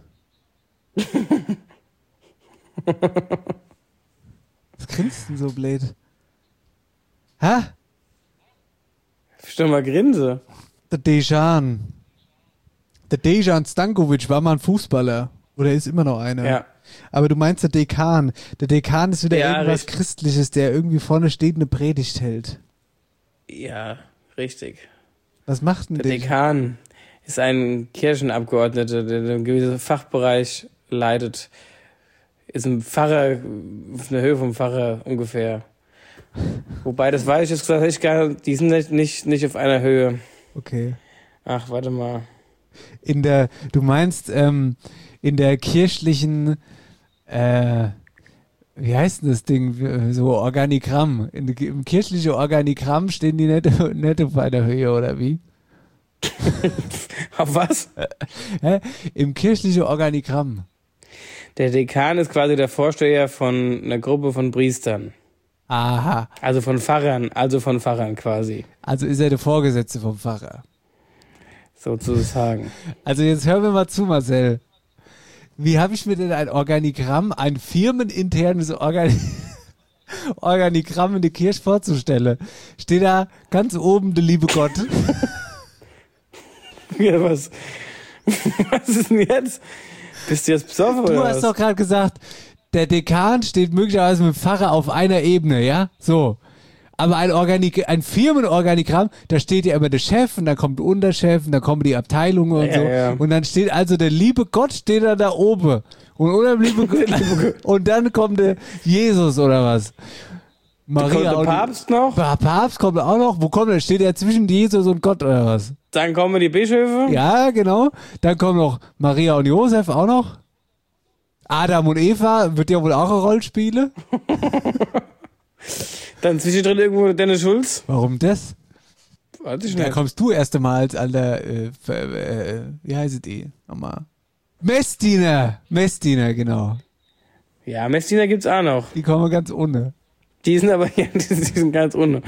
D: Was grinst denn so blöd? Hä?
C: Stimmt mal Grinse.
D: Der Dejan. Der Dejan Stankovic war mal ein Fußballer. Oder ist immer noch einer.
C: Ja.
D: Aber du meinst der Dekan. Der Dekan ist wieder irgendwas
C: richtig.
D: Christliches, der irgendwie vorne steht und eine Predigt hält.
C: Ja, richtig.
D: Was macht denn
C: der Dekan? Ist ein Kirchenabgeordneter, der einen gewissen Fachbereich leitet. Ist ein Pfarrer, auf einer Höhe vom Pfarrer ungefähr. Wobei, das weiß ich jetzt gesagt, ich gar, die sind nicht auf einer Höhe.
D: Okay.
C: Ach, warte mal.
D: Du meinst, in der kirchlichen, wie heißt denn das Ding, so Organigramm. Im kirchlichen Organigramm stehen die nicht auf einer Höhe, oder wie?
C: Auf was?
D: Im kirchlichen Organigramm.
C: Der Dekan ist quasi der Vorsteher von einer Gruppe von Priestern.
D: Aha.
C: Also von Pfarrern quasi.
D: Also ist er der Vorgesetzte vom Pfarrer.
C: Sozusagen.
D: Also jetzt hör mir mal zu, Marcel. Wie habe ich mir denn ein Organigramm, ein firmeninternes Organigramm in der Kirche vorzustellen? Steht da ganz oben der liebe Gott.
C: Ja, was ist denn jetzt? Bist du jetzt besoffen oder was?
D: Du hast doch gerade gesagt, der Dekan steht möglicherweise mit dem Pfarrer auf einer Ebene, ja? So. Aber ein Firmenorganigramm, da steht ja immer der Chef und dann kommt der Unterchef und dann kommen die Abteilungen und so. Ja. Und dann steht also der liebe Gott steht da oben. Und, oder und dann kommt der Jesus oder was? Maria
C: kommt der Papst noch?
D: Papst kommt auch noch. Wo kommt er? Steht er zwischen Jesus und Gott oder was?
C: Dann kommen die Bischöfe.
D: Ja, genau. Dann kommen noch Maria und Josef auch noch. Adam und Eva wird ja wohl auch eine Rolle spielen.
C: Dann zwischendrin irgendwo Dennis Schulz.
D: Warum das?
C: Weiß ich nicht.
D: Da kommst du erst einmal als alter, wie heißt die nochmal? Messdiener, genau.
C: Ja, Messdiener gibt's auch noch.
D: Die kommen ganz ohne.
C: Die sind aber, ja, die sind ganz ohne.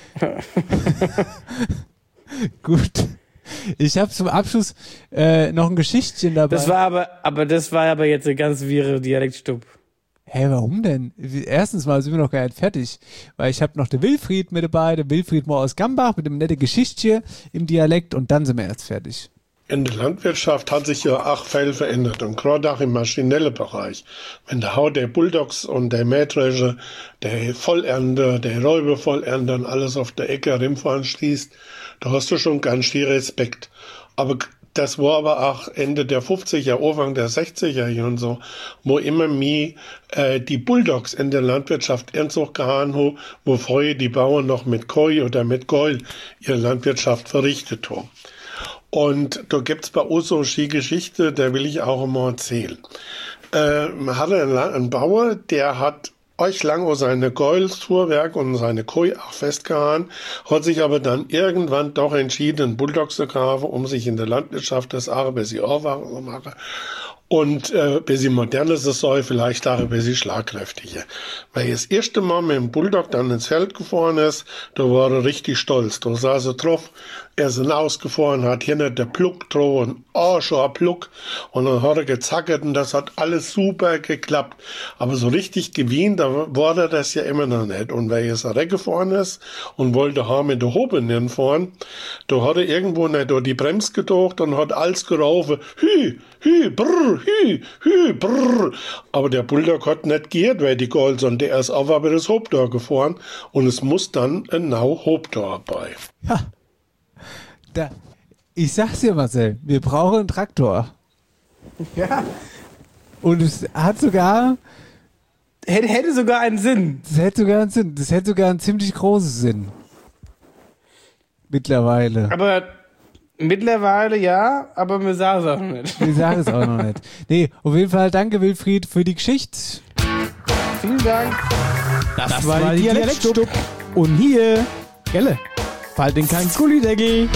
D: Gut. Ich habe zum Abschluss noch ein Geschichtchen dabei.
C: Das war aber jetzt eine ganz wirre Dialektstub.
D: Hä, warum denn? Erstens mal sind wir noch gar nicht fertig, weil ich habe noch den Wilfried mit dabei, der Wilfried Mohr aus Gambach mit einem netten Geschichtchen im Dialekt und dann sind wir erst fertig.
L: In der Landwirtschaft hat sich ja auch viel verändert und gerade auch im maschinellen Bereich. Wenn der Haut der Bulldogs und der Mähdrescher, der Vollernter, der Räubervollernter und alles auf der Ecke rimfahren schließt, da hast du schon ganz viel Respekt. Aber das war aber auch Ende der 50er, Anfang der 60er Jahre und so, wo immer mehr die Bulldogs in der Landwirtschaft Ernsthoch gehauen haben, wo früher die Bauern noch mit Koi oder mit Geul ihre Landwirtschaft verrichtet haben. Und da gibt's bei uns so eine Geschichte, der will ich auch immer erzählen. Man hatte einen Bauer, der hat euch lang seine Geulsfuhrwerk und seine Koi auch festgehauen, hat sich aber dann irgendwann doch entschieden, einen Bulldog zu kaufen, um sich in der Landwirtschaft das auch ein bisschen aufwachen zu machen. Und ein bisschen moderner ist es soll, vielleicht auch ein bisschen schlagkräftiger. Weil er das erste Mal mit dem Bulldog dann ins Feld gefahren ist, da war er richtig stolz. Da saß er drauf, er ist hinausgefahren, hat hier nicht der Pluck drauf, schon ein Pluck. Und dann hat er gezackert und das hat alles super geklappt. Aber so richtig gewinnt, da war er das ja immer noch nicht. Und weil er jetzt weggefahren ist und wollte haben mit der Hobe hinfahren, da hat er irgendwo nicht durch die Bremse gedacht und hat alles gerufen, hü, brr, hü, brr. Aber der Bulldog hat nicht gehört, weil die Gold, sondern der ist auf aber das Hobtor gefahren und es muss dann ein Hobtor bei.
D: Ja. Ich sag's dir, Marcel, wir brauchen einen Traktor.
C: Ja.
D: Und es hat sogar...
C: Hätte sogar einen Sinn.
D: Das hätte sogar einen ziemlich großen Sinn. Mittlerweile.
C: Aber... Mittlerweile ja, aber wir sagen es auch noch nicht.
D: Wir sagen es auch noch nicht. Nee, auf jeden Fall danke Wilfried für die Geschichte.
C: Vielen Dank.
H: Das war die Dialektstub. Und hier, Gelle, fall den kein Gullideckel.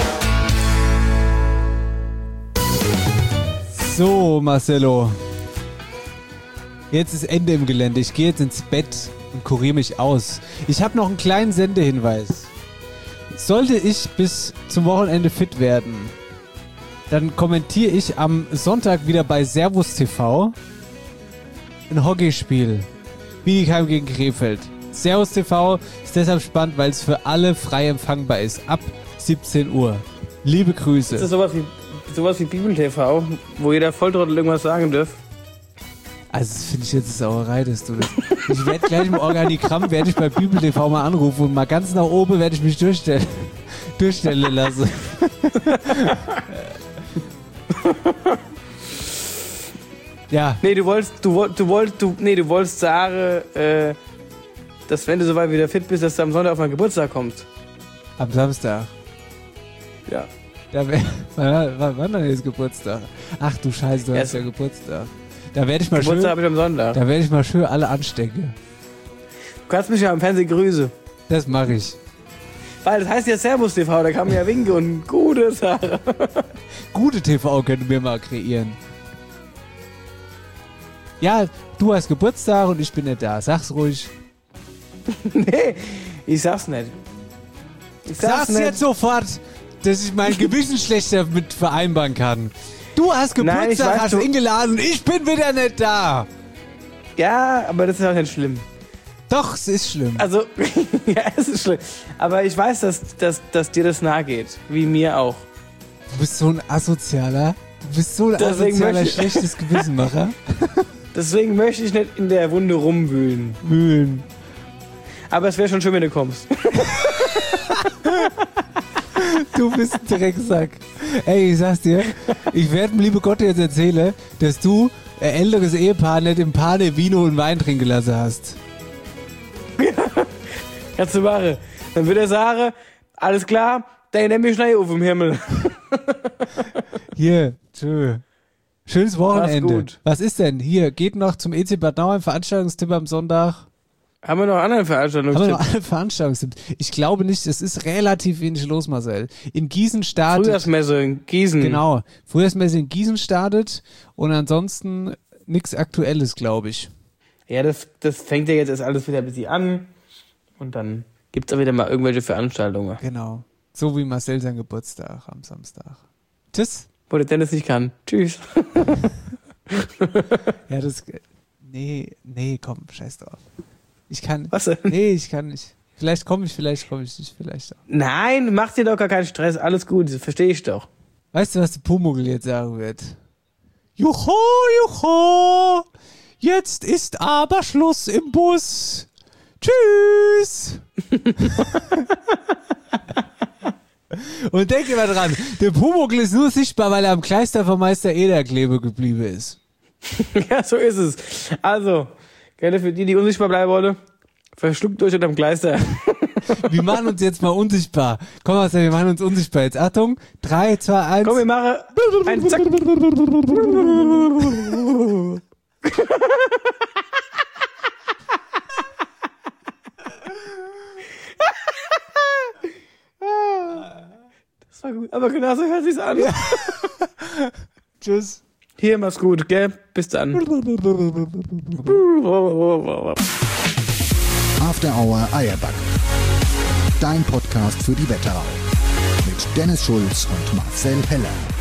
D: So, Marcello. Jetzt ist Ende im Gelände. Ich gehe jetzt ins Bett und kuriere mich aus. Ich habe noch einen kleinen Sendehinweis. Sollte ich bis zum Wochenende fit werden, dann kommentiere ich am Sonntag wieder bei Servus TV ein Hockeyspiel. Bietigheim gegen Krefeld. Servus TV ist deshalb spannend, weil es für alle frei empfangbar ist. Ab 17 Uhr. Liebe Grüße.
C: Ist das sowas wie Bibel TV, wo jeder Volltrottel irgendwas sagen darf?
D: Also das finde ich jetzt eine Sauerei, dass du das... Ich werde gleich im Organigramm, werde ich bei Bibel TV mal anrufen und mal ganz nach oben werde ich mich durchstellen lassen. Ja.
C: Nee, du wolltest sagen, dass wenn du soweit wieder fit bist, dass du am Sonntag auf meinen Geburtstag kommst.
D: Am Samstag?
C: Ja.
D: Wann dann ist Geburtstag? Ach du Scheiße, du hast ja Geburtstag. Da werde ich mal
C: Geburtstag habe ich am Sonntag.
D: Da werde ich mal schön alle anstecken.
C: Du kannst mich ja am Fernsehen grüßen.
D: Das mache ich.
C: Weil das heißt ja Servus TV, da kann man ja winken und gute Sache.
D: Gute TV können wir mal kreieren. Ja, du hast Geburtstag und ich bin nicht da. Sag's ruhig.
C: Nee, ich sag's nicht.
D: Sag's jetzt sofort, dass ich mein Gewissen schlechter mit vereinbaren kann. Du hast Geburtstag, hast ihn geladen, ich bin wieder nicht da.
C: Ja, aber das ist auch nicht schlimm.
D: Doch, es ist schlimm.
C: Also, ja, es ist schlimm. Aber ich weiß, dass dir das nahe geht. Wie mir auch.
D: Du bist so ein asozialer, schlechtes Gewissenmacher.
C: Deswegen möchte ich nicht in der Wunde rumwühlen. Aber es wäre schon schön, wenn du kommst.
D: Du bist ein Drecksack. Ey, ich sag's dir, ich werde dem liebe Gott jetzt erzählen, dass du ein älteres Ehepaar nicht im Pane Vino und Wein trinken lassen hast.
C: Kannst du machen. Dann wird er sagen, alles klar, dann nimm mich schnell auf im Himmel.
D: Hier, tschö. Schönes Wochenende.
C: Gut.
D: Was ist denn? Hier, geht noch zum EC Bad Nauheim, Veranstaltungstipp am Sonntag.
C: Haben wir noch andere
D: Veranstaltungstipps? Ich glaube nicht, es ist relativ wenig los, Marcel. In Gießen startet...
C: Frühjahrsmesse in Gießen.
D: Genau, Frühjahrsmesse in Gießen startet und ansonsten nichts Aktuelles, glaube ich.
C: Ja, das fängt ja jetzt erst alles wieder ein bisschen an und dann gibt's auch wieder mal irgendwelche Veranstaltungen.
D: Genau, so wie Marcel sein Geburtstag am Samstag. Tschüss.
C: Wo der Dennis nicht kann. Tschüss.
D: Ja, das... Nee, komm, scheiß drauf. Ich kann...
C: Was denn?
D: Nee, ich kann nicht. Vielleicht komme ich nicht, vielleicht auch.
C: Nein, mach dir doch gar keinen Stress, alles gut, das verstehe ich doch.
D: Weißt du, was der Pumuckl jetzt sagen wird? Jucho, jucho, jetzt ist aber Schluss im Bus. Tschüss. Und denk immer dran, der Pumuckl ist nur sichtbar, weil er am Kleister Meister Eder klebe geblieben ist.
C: Ja, so ist es. Also, gerne für die unsichtbar bleiben wollen, verschluckt euch unterm Kleister.
D: Wir machen uns jetzt mal unsichtbar. Komm, Marcel, wir machen uns unsichtbar jetzt. Achtung, 3, 2, 1.
C: Komm, wir machen einen Zack. Das war gut, aber genau so hört sich's an. Ja.
D: Tschüss.
C: Hier, mach's gut, gell? Bis dann.
B: After Hour Eierback. Dein Podcast für die Wetterau. Mit Dennis Schulz und Marcel Heller.